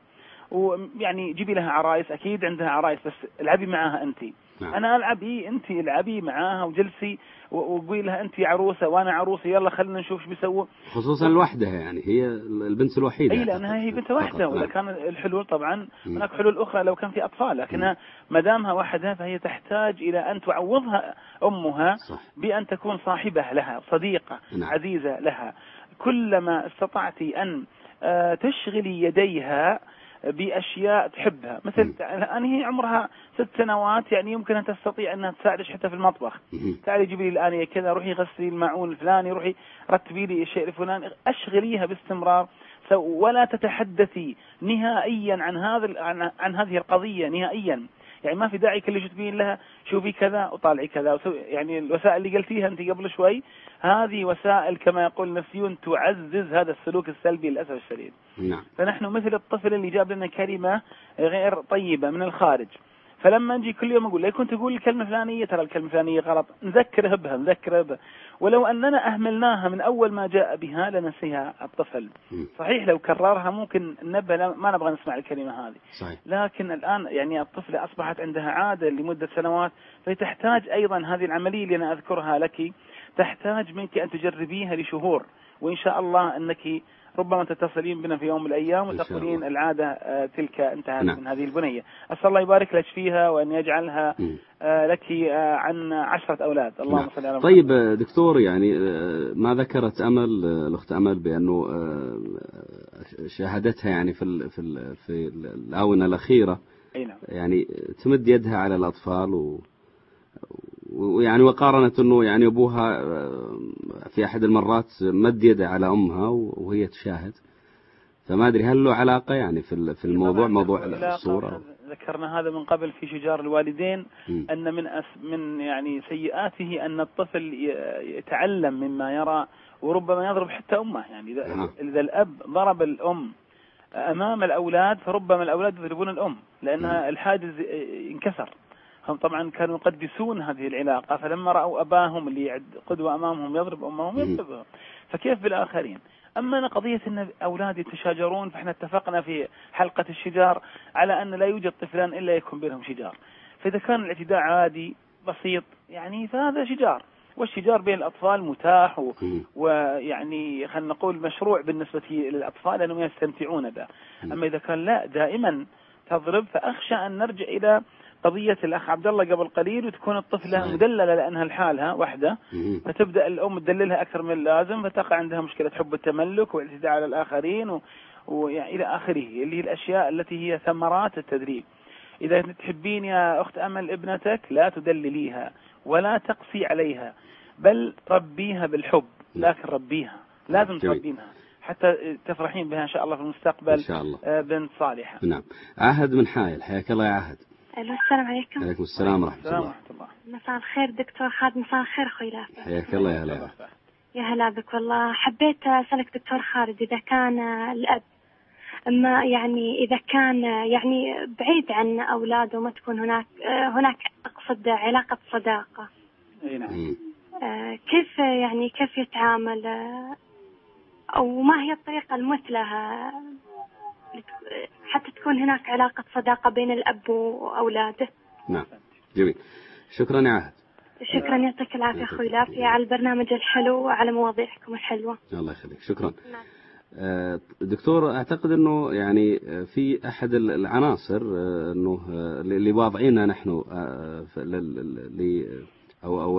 ويعني جيبي لها عرايس، أكيد عندها عرايس، بس العبي معها أنت. نعم. أنا ألعب إيه، أنت العبي معاها وجلسي وقولي لها أنت عروسة وأنا عروسة، يلا خلينا نشوف شو بيسووا. خصوصا الوحدة، يعني هي البنت الوحيدة. أي لأنها هي بنت واحدة، ولا كان الحلول طبعا هناك حلول أخرى لو كان في أطفال، لكنها ما دامها وحدها فهي تحتاج إلى أن تعوضها أمها. صح. بأن تكون صاحبة لها، صديقة. نعم. عزيزة لها. كلما استطعت أن تشغلي يديها بأشياء تحبها، مثل الآن هي عمرها ست سنوات، يعني يمكن أن تستطيع أنها تساعدش حتى في المطبخ. تعالي جيبي لي الآنية كذا، روحي غسلي الماعون الفلاني، روحي رتبي لي الشيء الفلاني، أشغليها باستمرار، ولا تتحدثي نهائيا عن هذا عن, عن هذه القضية نهائيا. يعني ما في داعي كل شيء تبين لها شوفي كذا وطالعي كذا، يعني الوسائل اللي قلتيها أنت قبل شوي هذه وسائل كما يقول نفسيون تعزز هذا السلوك السلبي للأسف الشديد. نعم. فنحن مثل الطفل اللي جاب لنا كلمة غير طيبة من الخارج، فلما نجي كل يوم أقول ليه كنت تقول الكلمة الفلانية، ترى الكلمة الفلانية غلط، نذكره بها نذكره بها، ولو أننا أهملناها من أول ما جاء بها لنسيها الطفل. صحيح لو كررها ممكن نبه ما نبغى نسمع الكلمة هذه. صحيح. لكن الآن يعني الطفل أصبحت عندها عادة لمدة سنوات، فتحتاج أيضا هذه العملية اللي أنا أذكرها لك، تحتاج منك أن تجربيها لشهور، وإن شاء الله أنك ربما تتصلين بنا في يوم من الأيام وتقولين العادة آه تلك انتهت. نعم. من هذه البنية. أسأل الله يبارك لك فيها وأن يجعلها آه لك آه عن عشرة أولاد. اللهم نعم. صل على محمد. طيب دكتور، يعني ما ذكرت أمل الأخت أمل بأنه شاهدتها يعني في ال في ال في الآونة الأخيرة. أي نعم. يعني تمد يدها على الأطفال و ويعني وقارنت أنه يعني أبوها في أحد المرات مد يده على أمها وهي تشاهد، فما أدري هل له علاقة يعني في في الموضوع، موضوع الصورة؟ ذكرنا هذا من قبل في شجار الوالدين. م. أن من أس من يعني سيئاته أن الطفل يتعلم مما يرى، وربما يضرب حتى أمه. يعني إذا, إذا الأب ضرب الأم أمام الأولاد فربما الأولاد يضربون الأم، لأنها الحاجز انكسر. هم طبعا كانوا يقدسون هذه العلاقة، فلما رأوا أباهم اللي قدوة أمامهم يضرب أمهم يضربهم، فكيف بالآخرين؟ أما قضية أن أولاد يتشاجرون، فإحنا اتفقنا في حلقة الشجار على أن لا يوجد طفلان إلا يكون بينهم شجار. فإذا كان الاعتداء عادي بسيط يعني فهذا شجار، والشجار بين الأطفال متاح و... ويعني خلينا نقول مشروع بالنسبة للأطفال لأنهم يستمتعون به. أما إذا كان لا دائما تضرب، فأخشى أن نرجع إلى قضية الأخ عبد الله قبل قليل، وتكون الطفلة مدللة لأنها لحالها وحدة، فتبدأ الأم تدللها أكثر من اللازم، فتقع عندها مشكلة حب التملك والاعتداء على الآخرين و... ويعني إلى آخره، اللي هي الأشياء التي هي ثمرات التدريب. إذا تحبين يا أخت أمل ابنتك لا تدلليها ولا تقسي عليها، بل ربيها بالحب، لكن ربيها لازم تربينها حتى تفرحين بها إن شاء الله في المستقبل. إن شاء الله. بنت صالحة. نعم. عهد من حائل، حياك الله يا عهد. السلام عليكم. عليكم السلام ورحمة الله. مساء الخير دكتور خالد. مساء الخير أخوي لافت. حياك الله يا هلا. يا هلا بك. والله حبيت أسألك دكتور خالد، إذا كان الأب أما يعني إذا كان يعني بعيد عن أولاده، ما تكون هناك هناك أقصد علاقة صداقة. أي نعم. كيف يعني كيف يتعامل أو ما هي الطريقة المثلى حتى تكون هناك علاقة صداقة بين الأب وأولاده؟ نعم جميل، شكرا يا عهد. شكرا، يعطيك العافية أخوي لافي على البرنامج الحلو وعلى مواضيعكم الحلوة. الله يخليك، شكرا. دكتور، أعتقد أنه يعني في أحد العناصر أنه اللي واضعينها نحن أو أو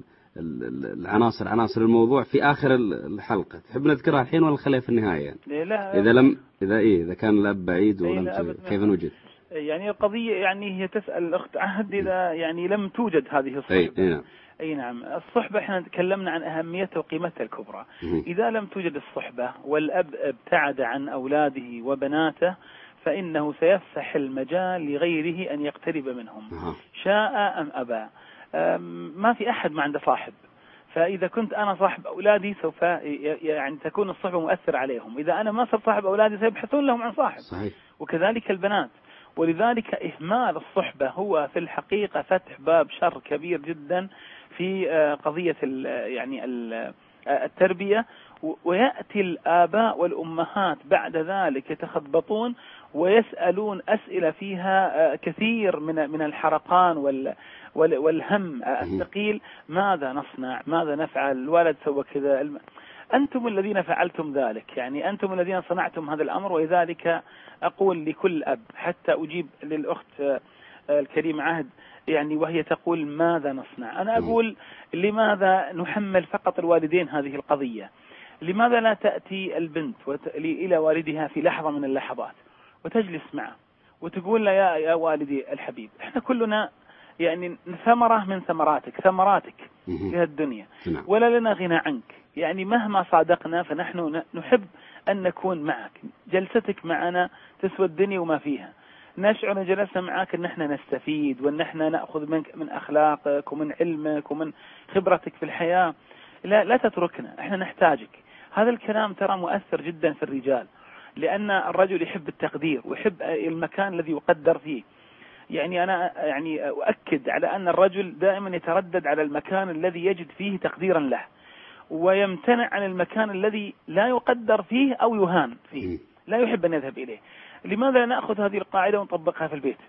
العناصر عناصر الموضوع في آخر الحلقة، تحب نذكرها الحين ولا نخليها في النهاية؟ يعني؟ لا إذا لم إذا إيه إذا كان الأب بعيد ولم كيف نوجد؟ يعني القضية يعني هي تسأل الأخت عهد إذا يعني لم توجد هذه الصحبة. أي, أي نعم. أي نعم. الصحبة إحنا تكلمنا عن أهميتها وقيمتها الكبرى. إذا لم توجد الصحبة والأب ابتعد عن أولاده وبناته فإنه سيفسح المجال لغيره أن يقترب منهم شاء أم أبى. ما في أحد ما عنده صاحب، فإذا كنت أنا صاحب أولادي سوف يعني تكون الصحبة مؤثر عليهم، إذا أنا ما صرت صاحب أولادي سيبحثون لهم عن صاحب. صحيح. وكذلك البنات، ولذلك إهمال الصحبة هو في الحقيقة فتح باب شر كبير جدا في قضية يعني التربية، ويأتي الآباء والأمهات بعد ذلك يتخبطون ويسألون أسئلة فيها كثير من من الحرقان وال والهم الثقيل، ماذا نصنع، ماذا نفعل، الولد سوى كذا. أنتم الذين فعلتم ذلك، يعني أنتم الذين صنعتم هذا الأمر. ولذلك أقول لكل أب، حتى أجيب للأخت الكريمة عهد يعني وهي تقول ماذا نصنع، أنا أقول لماذا نحمل فقط الوالدين هذه القضية؟ لماذا لا تأتي البنت إلى والدها في لحظة من اللحظات وتجلس معه وتقول له يا يا والدي الحبيب، احنا كلنا يعني ثمرة من ثمراتك ثمراتك في الدنيا ولا لنا غنى عنك، يعني مهما صادقنا فنحن نحب أن نكون معك، جلستك معنا تسوى الدنيا وما فيها، نشعر أن جلسنا معك أن احنا نستفيد وأن احنا نأخذ منك من أخلاقك ومن علمك ومن خبرتك في الحياة، لا لا تتركنا، احنا نحتاجك. هذا الكلام ترى مؤثر جدا في الرجال، لأن الرجل يحب التقدير ويحب المكان الذي يقدر فيه. يعني أنا يعني أؤكد على أن الرجل دائما يتردد على المكان الذي يجد فيه تقديرا له، ويمتنع عن المكان الذي لا يقدر فيه أو يهان فيه، لا يحب أن يذهب إليه. لماذا لا نأخذ هذه القاعدة ونطبقها في البيت؟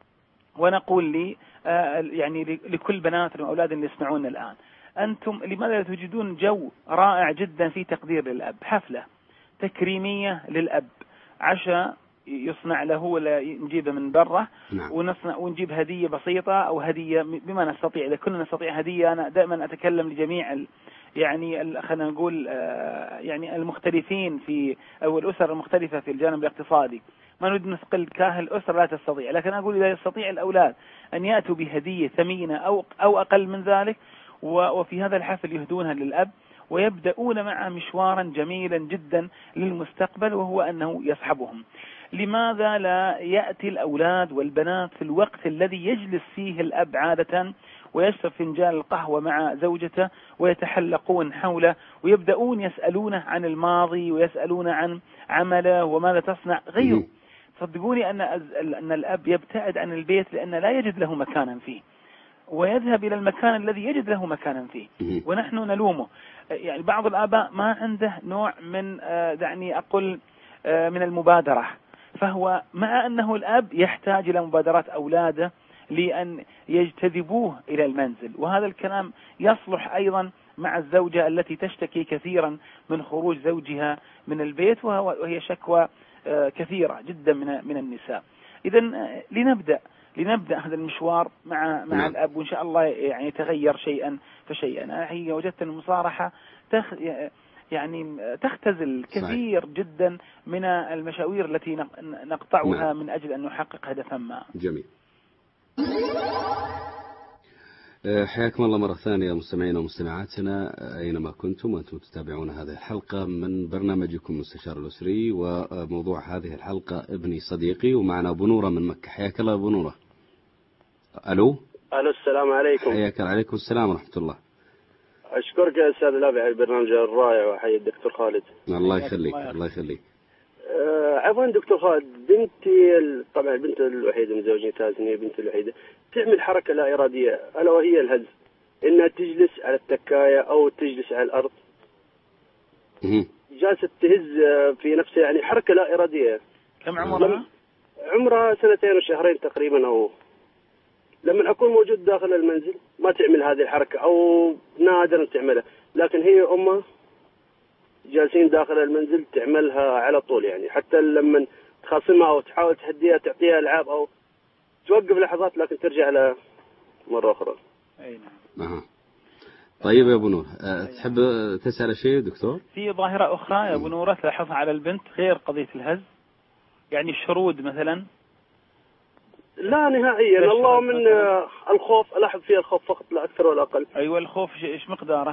ونقول لي يعني لكل بنات وأولاد اللي يسمعون الآن، أنتم لماذا لا توجدون جو رائع جدا في تقدير للأب، حفلة تكريمية للأب، عشاء يصنع له ولا نجيبه من برا، نعم. ونصنع ونجيب هدية بسيطة أو هدية بما نستطيع، إذا كنا نستطيع هدية. أنا دائما أتكلم لجميع ال يعني خلينا نقول يعني المختلفين في أو الأسر المختلفة في الجانب الاقتصادي، ما نريد نثقل كاهل الأسرة لا تستطيع، لكن أقول إذا يستطيع الأولاد أن يأتوا بهدية ثمينة أو أو أقل من ذلك، وفي هذا الحفل يهدونها للأب ويبدأون معه مشوارا جميلا جدا للمستقبل، وهو أنه يصحبهم. لماذا لا يأتي الأولاد والبنات في الوقت الذي يجلس فيه الأب عادة ويشرب فنجان القهوة مع زوجته ويتحلقون حوله ويبدأون يسألونه عن الماضي ويسألون عن عمله وماذا تصنع غيره؟ صدقوني أن أن الأب يبتعد عن البيت لأن لا يجد له مكانا فيه، ويذهب إلى المكان الذي يجد له مكانا فيه، ونحن نلومه. يعني بعض الآباء ما عنده نوع من يعني أقول من المبادرة، فهو مع أنه الأب يحتاج إلى مبادرات أولاده لأن يجتذبوه إلى المنزل. وهذا الكلام يصلح أيضا مع الزوجة التي تشتكي كثيرا من خروج زوجها من البيت، وهي شكوى كثيرة جدا من من النساء. إذا لنبدأ لنبدأ هذا المشوار مع مع نعم. الأب، وإن شاء الله يعني يتغير شيئا فشيئا. أنا هي وجدت المصارحة تخ يعني تختزل كثير صحيح. جدا من المشاوير التي نقطعها نعم. من أجل أن نحقق هدفا ما. جميل. حياكم الله مرة ثانية مستمعينا ومستمعاتنا أينما كنتم وأنتم تتابعون هذه الحلقة من برنامجكم مستشار الأسري، وموضوع هذه الحلقة ابني صديقي، ومعنا أبو نورة من مكة. حياك الله أبو نورة. ألو ألو السلام عليكم. حياك عليكم السلام ورحمة الله. أشكرك يا أستاذ لابع على البرنامج الرائع، وحيي الدكتور خالد. الله يخليك الله يخليك. أه عفوا دكتور خالد، بنتي طبعا البنت الوحيدة من زوجي تازني، بنتي الوحيدة تعمل حركة لا إرادية ألا وهي الهز. إنها تجلس على التكاية أو تجلس على الأرض، جالسة تهز في نفسها، يعني حركة لا إرادية. كم عمرها؟ عمرها سنتين وشهرين تقريبا، أو لما أكون موجود داخل المنزل ما تعمل هذه الحركة، أو نادرا تعملها، لكن هي أمها جالسين داخل المنزل تعملها على طول، يعني حتى لما تخاصمها أو تحاول تهديها تعطيها ألعاب أو توقف لحظات لكن ترجع لها مرة أخرى. أي نعم. أه. طيب يا أبو نور، أه تحب تسأل شيء دكتور؟ في ظاهرة أخرى يا أبو نور تلاحظها على البنت غير قضية الهز، يعني الشرود مثلا؟ لا نهائيا، الله من الخوف، ألاحظ فيها الخوف فقط لا أكثر ولا أقل. أيوة الخوف إيش مقداره؟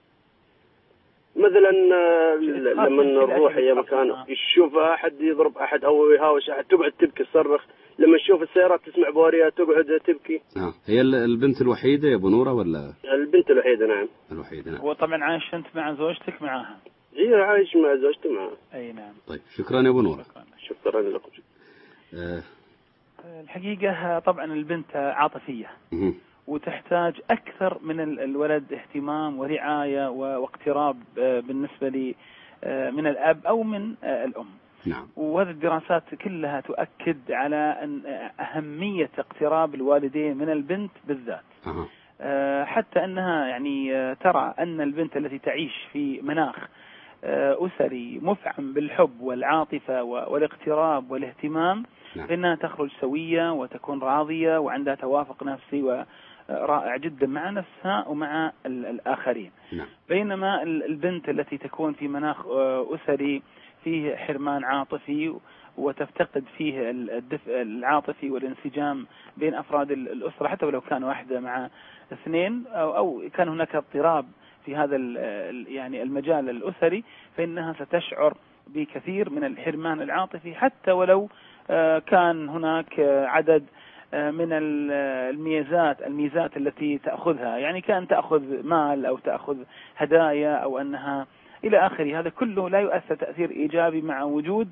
مثلا لما نروح أي مكان يشوف أحد يضرب أحد أو يهاوش أحد تقعد تبكي تصرخ، لما تشوف السيارات تسمع بواريها تقعد تبكي. آه. هي البنت الوحيدة يا أبو نورة ولا؟ البنت الوحيدة نعم. الوحيدة نعم. وطبعا عايش أنت مع زوجتك معها؟ هي عايش مع زوجتي معها. أي نعم. طيب شكرا يا أبو نورة. شكرا, شكرا لكم. آه. الحقيقة طبعا البنت عاطفية مه. وتحتاج أكثر من الولد اهتمام ورعاية واقتراب بالنسبة لي من الأب أو من الأم. نعم. وهذه الدراسات كلها تؤكد على أن أهمية اقتراب الوالدين من البنت بالذات. أه. حتى أنها يعني ترى أن البنت التي تعيش في مناخ أسري مفعم بالحب والعاطفة والاقتراب والاهتمام، نعم. فإنها تخرج سوية وتكون راضية وعندها توافق نفسي ورائع جدا مع نفسها ومع الآخرين. نعم. بينما البنت التي تكون في مناخ أسري فيه حرمان عاطفي وتفتقد فيه الدفء العاطفي والانسجام بين أفراد الأسرة، حتى ولو كان واحدة مع اثنين أو, أو كان هناك اضطراب في هذا يعني المجال الأسري، فإنها ستشعر بكثير من الحرمان العاطفي حتى ولو كان هناك عدد من الميزات الميزات التي تأخذها، يعني كان تأخذ مال أو تأخذ هدايا أو أنها إلى آخره. هذا كله لا يؤثر تأثير إيجابي مع وجود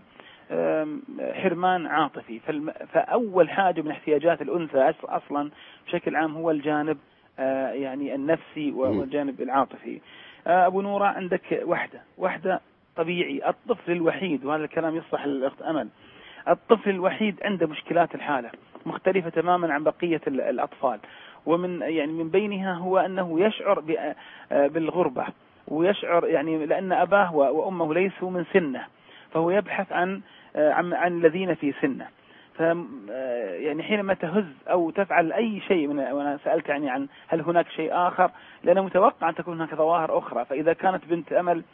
حرمان عاطفي. فأول حاجة من احتياجات الأنثى أصلا بشكل عام هو الجانب يعني النفسي والجانب العاطفي. أبو نورة عندك وحدة وحدة طبيعي، الطفل الوحيد، وهذا الكلام يصلح للأخت أمل، الطفل الوحيد عنده مشكلات الحالة مختلفة تماما عن بقية الأطفال، ومن يعني من بينها هو أنه يشعر بالغربة ويشعر يعني لأن أباه وأمه ليسوا من سنه، فهو يبحث عن عن, عن الذين في سنه. ف يعني حينما تهز أو تفعل أي شيء من، وأنا سألت يعني عن هل هناك شيء آخر، لأنه متوقع أن تكون هناك ظواهر أخرى. فإذا كانت بنت أمل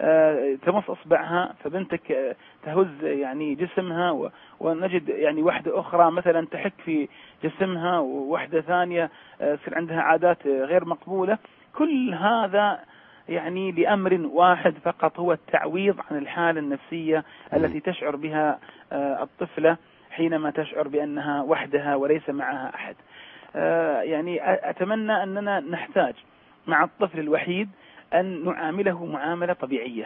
تمص أصبعها، فبنتك تهز يعني جسمها، ونجد يعني واحدة أخرى مثلا تحك في جسمها، وواحدة ثانية يصير عندها عادات غير مقبولة. كل هذا يعني لأمر واحد فقط، هو التعويض عن الحالة النفسية التي تشعر بها الطفلة حينما تشعر بأنها وحدها وليس معها أحد. يعني أتمنى أننا نحتاج مع الطفل الوحيد أن نعامله معاملة طبيعية،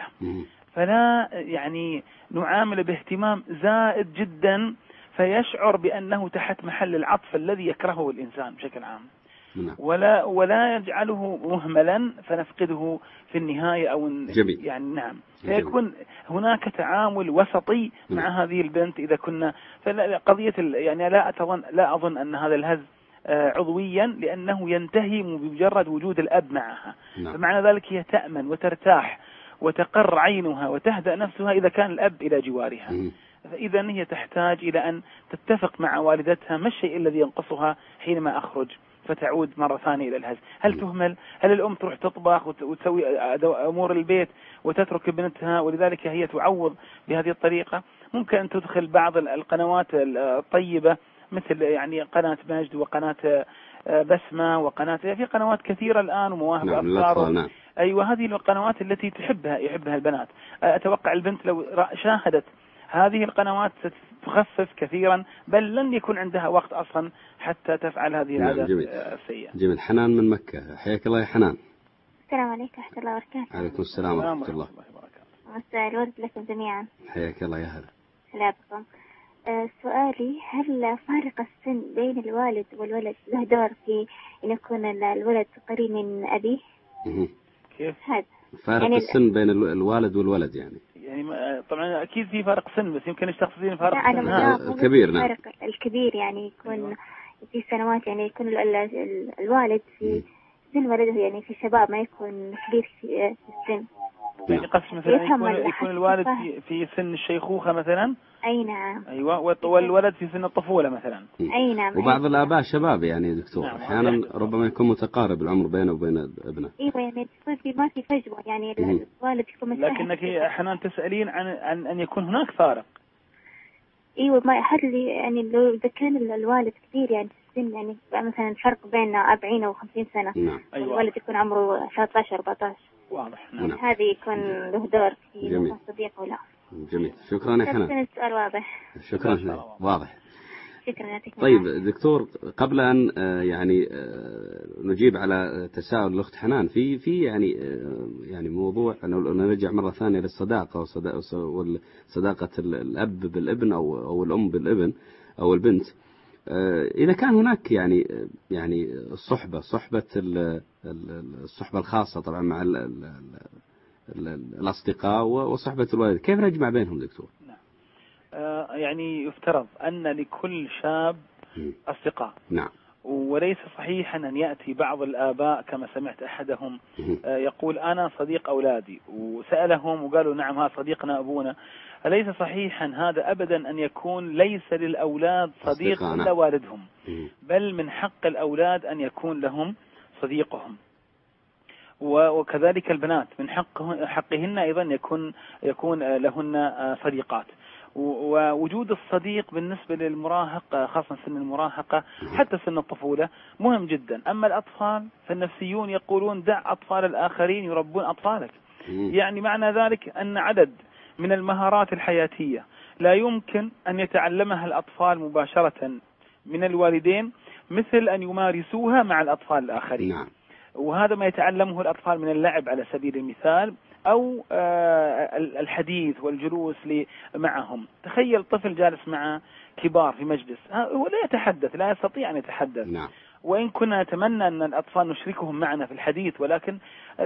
فلا يعني نعامله باهتمام زائد جدا فيشعر بأنه تحت محل العطف الذي يكرهه الإنسان بشكل عام، ولا ولا يجعله مهملا فنفقده في النهاية أو جميل. يعني نعم فيكون هناك تعامل وسطي مع هذه البنت. إذا كنا قضية يعني لا أظن لا أظن أن هذا الهز عضويا، لأنه ينتهي بمجرد وجود الأب معها. نعم. فمعنى ذلك هي تأمن وترتاح وتقر عينها وتهدأ نفسها إذا كان الأب إلى جوارها. فإذا هي تحتاج إلى أن تتفق مع والدتها ما الشيء الذي ينقصها حينما أخرج فتعود مرة ثانية إلى الهز. هل تهمل؟ هل الأم تروح تطبخ وتسوي أمور البيت وتترك ابنتها، ولذلك هي تعوض بهذه الطريقة؟ ممكن أن تدخل بعض القنوات الطيبة مثل يعني قناة ماجد وقناة بسمة وقناة، في قنوات كثيرة الآن ومواهب أفكار. نعم. أيوة هذه القنوات التي تحبها يحبها البنات. أتوقع البنت لو شاهدت هذه القنوات ستخفف كثيرا، بل لن يكون عندها وقت أصلا حتى تفعل هذه العادات السيئة. جميل. حنان من مكة، حياك الله يا حنان. السلام عليكم ورحمة الله وبركاته. عليكم السلام ورحمة الله وبركاته. مساء الورد لكم جميعا. حياك الله يا هلا. هلا بكم. آه سؤالي، هل فارق السن بين الوالد والولد له دور في أن يكون الولد قريب من أبيه؟ كيف؟ هذا فارق يعني السن بين الوالد والولد يعني يعني طبعا أكيد في فرق سن، بس يمكن الشخصين فارق لا سن. أنا كبير. نعم. الفارق الكبير يعني يكون في سنوات، يعني يكون الوالد في سن ولده يعني في شباب، ما يكون كبير في السن. يعني قصد مثلا يكون, يكون الوالد في, في سن الشيخوخة مثلا. أي نعم. أيوة. والولد في سن الطفولة مثلا. أي نعم. وبعض الآباء شباب يعني دكتور. نعم. أحيانا ربما يكون متقارب العمر بينه وبين ابنه. أيوة يعني في ما في فجوة يعني الوالد يكون متأهل. لكنك أحيانا تسألين عن عن أن يكون هناك فارق. ايوه ما حد لي يعني لو اذا كان الوالد كبير يعني في السن، يعني مثلا فرق بين أربعين او خمسين سنه. نعم. والوالد يكون عمره ثلاثة عشر أربعة عشر. واضح. نعم. هذه يكون له دور في صديق ولا. جميل. شكرا يا حنان. السؤال واضح. شكرا. واضح. شكرا يعطيك. طيب دكتور، قبل أن يعني نجيب على تساؤل الأخت حنان في في يعني يعني موضوع أن نرجع مرة ثانية للصداقة وصداقة الأب بالابن أو أو الأم بالابن أو البنت. إذا كان هناك يعني يعني الصحبة صحبة الصحبة الخاصة طبعا مع ال ال ال الأصدقاء وصحبة الوالد، كيف نجمع بينهم دكتور؟ يعني يفترض أن لكل شاب أصدقاء. نعم. وليس صحيحا أن يأتي بعض الآباء كما سمعت أحدهم يقول أنا صديق أولادي، وسألهم وقالوا نعم هذا صديقنا أبونا. ليس صحيحا هذا أبدا أن يكون ليس للأولاد صديق إلا والدهم، بل من حق الأولاد أن يكون لهم صديقهم، وكذلك البنات من حق حقهن أيضا يكون يكون لهن صديقات. ووجود الصديق بالنسبة للمراهق خاصة سن المراهقة حتى سن الطفولة مهم جدا. أما الأطفال فالنفسيون يقولون دع أطفال الآخرين يربون أطفالك. يعني معنى ذلك أن عدد من المهارات الحياتية لا يمكن أن يتعلمها الأطفال مباشرة من الوالدين مثل أن يمارسوها مع الأطفال الآخرين. نعم. وهذا ما يتعلمه الأطفال من اللعب على سبيل المثال أو الحديث والجلوس معهم. تخيل طفل جالس مع كبار في مجلس، هو لا يتحدث، لا يستطيع أن يتحدث. نعم. وإن كنا نتمنى أن الأطفال نشركهم معنا في الحديث، ولكن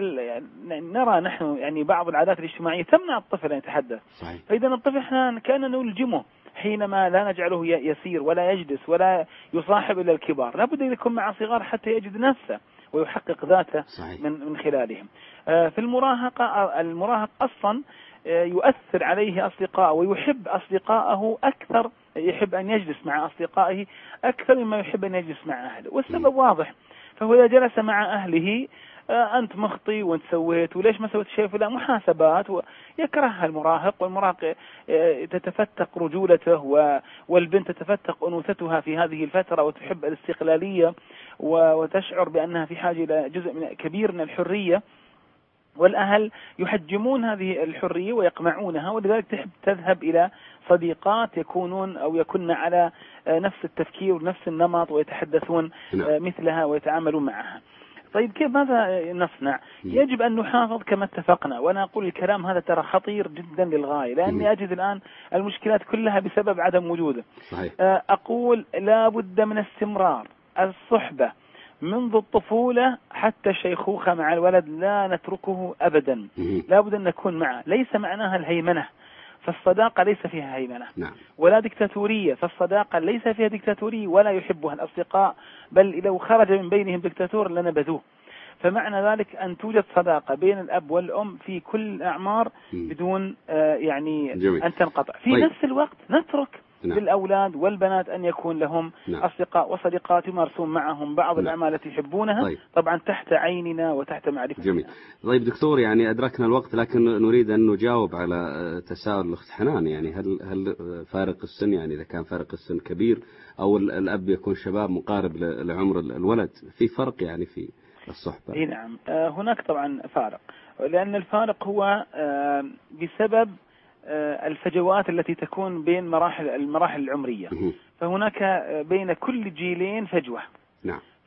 نرى نحن يعني بعض العادات الاجتماعية تمنع الطفل أن يتحدث. صحيح. فإذا الطفل احنا كأننا نلجمه حينما لا نجعله يسير ولا يجلس ولا يصاحب إلا الكبار. لابد أن يكون مع صغار حتى يجد نفسه ويحقق ذاته. صحيح. من من خلالهم. في المراهقة المراهق أصلا يؤثر عليه أصدقاء ويحب أصدقائه أكثر، يحب أن يجلس مع أصدقائه أكثر مما يحب أن يجلس مع أهله، والسبب واضح. فهو إذا جلس مع أهله أنت مخطي وأنت سويت وليش ما سويت شيء فلا محاسبات، ويكرهها المراهق، والمراهق تتفتق رجولته والبنت تتفتق أنوثتها في هذه الفترة وتحب الاستقلالية وتشعر بأنها في حاجة إلى جزء من كبير من الحرية، والأهل يحجمون هذه الحرية ويقمعونها، ولذلك تحب تذهب إلى صديقات يكونون أو يكن على نفس التفكير ونفس النمط ويتحدثون مثلها ويتعاملون معها. طيب كيف ماذا نصنع؟ يجب أن نحافظ كما اتفقنا، وأنا أقول الكلام هذا ترى خطير جدا للغاية، لأني أجد الآن المشكلات كلها بسبب عدم وجوده. صحيح. أقول لا بد من استمرار الصحبة منذ الطفولة حتى الشيخوخة مع الولد، لا نتركه أبدا، لا بد أن نكون معه. ليس معناها الهيمنة، فالصداقة ليس فيها هيمنة. نعم. ولا دكتاتورية، فالصداقة ليس فيها دكتاتورية ولا يحبها الأصدقاء، بل لو خرج من بينهم دكتاتور لنبذوه. فمعنى ذلك أن توجد صداقة بين الأب والأم في كل الأعمار بدون آه يعني جميل. أن تنقطع. في طيب. نفس الوقت نترك نعم. للأولاد والبنات أن يكون لهم نعم. أصدقاء وصديقات يمارسون معهم بعض نعم. الأعمال التي يحبونها. طيب. طبعا تحت عيننا وتحت معرفتنا. جميل. طيب دكتور، يعني أدركنا الوقت لكن نريد أن نجاوب على تساؤل الأخت حنان. يعني هل هل فارق السن، يعني إذا كان فارق السن كبير أو الأب يكون شباب مقارب لعمر الولد، في فرق يعني في الصحبة؟ اي نعم، هناك طبعا فارق، لأن الفارق هو بسبب الفجوات التي تكون بين مراحل المراحل العمرية. فهناك بين كل جيلين فجوة. نعم.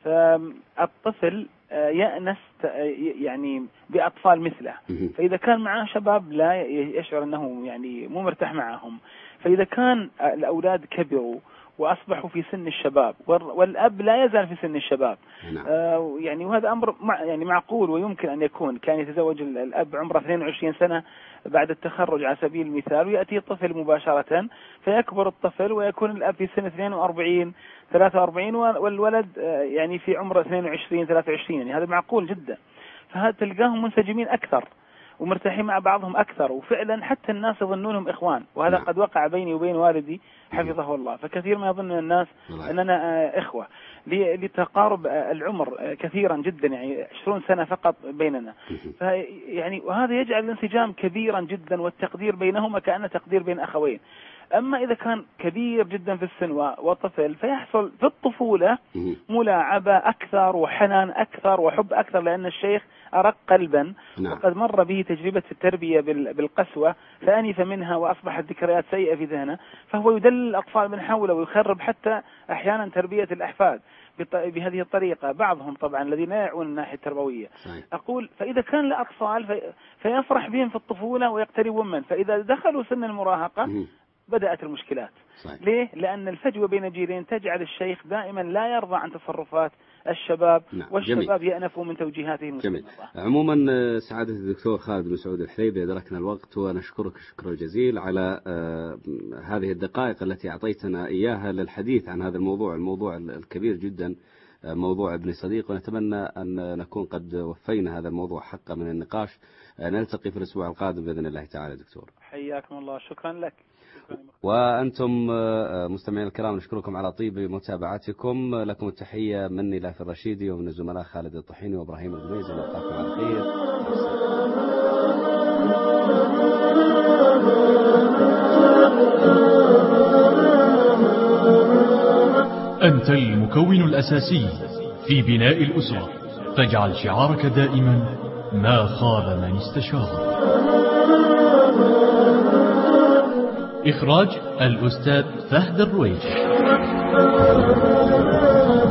فالطفل يأنس يعني بأطفال مثله، فإذا كان معه شباب لا يشعر أنه يعني مو مرتاح معهم. فإذا كان الأولاد كبروا وأصبحوا في سن الشباب والأب لا يزال في سن الشباب، نعم. آه يعني وهذا أمر مع يعني معقول ويمكن أن يكون. كان يتزوج الأب عمره اثنين وعشرين سنة بعد التخرج على سبيل المثال، ويأتي الطفل مباشرة، فيكبر الطفل ويكون الأب في سن اثنين وأربعين ثلاثة وأربعين والولد آه يعني في عمره اثنين وعشرين ثلاثة وعشرين، يعني هذا معقول جدا. فهذا تلقاهم منسجمين أكثر ومرتاحين مع بعضهم أكثر، وفعلا حتى الناس يظنونهم إخوان، وهذا نعم. قد وقع بيني وبين والدي حفظه الله. فكثير ما يظن الناس أننا إخوة لتقارب العمر كثيرا جدا، يعني عشرون سنة فقط بيننا. فيعني وهذا يجعل الانسجام كبيرا جدا، والتقدير بينهما كأنه تقدير بين أخوين. أما إذا كان كبير جدا في السن وطفل، فيحصل في الطفولة ملاعبة أكثر وحنان أكثر وحب أكثر، لأن الشيخ أرق قلبا نعم. وقد مر به تجربة التربية بالقسوة فأنف منها وأصبحت ذكريات سيئة في ذهنه، فهو يدلل الأطفال من حوله ويخرب حتى أحيانا تربية الأحفاد بهذه الطريقة. بعضهم طبعا الذين لا يعون الناحية التربوية. أقول فإذا كان لأطفال في فيفرح بهم في الطفولة ويقتربون من، فإذا دخلوا سن المراهقة بدأت المشكلات. صحيح. ليه؟ لأن الفجوة بين الجيلين تجعل الشيخ دائما لا يرضى عن تصرفات الشباب. نعم. والشباب جميل. يأنفوا من توجيهاتهم. جميل. عموما سعادة الدكتور خالد بن سعود الحليبي، أدركنا الوقت ونشكرك الشكر الجزيل على آه هذه الدقائق التي أعطيتنا إياها للحديث عن هذا الموضوع الموضوع الكبير جدا، آه موضوع ابن صديق، ونتمنى أن نكون قد وفينا هذا الموضوع حقا من النقاش. آه نلتقي في الأسبوع القادم بإذن الله تعالى. دكتور حياكم الله، شكرا لك. وأنتم مستمعين الكرام نشكركم على طيب متابعتكم. لكم التحية مني لاف الرشيدي ومن الزملاء خالد الطحيني وإبراهيم الغميزي، نلقاكم على خير. أنت المكون الأساسي في بناء الأسرة، فاجعل شعارك دائما ما خاب من استشار. إخراج الأستاذ فهد الرويش.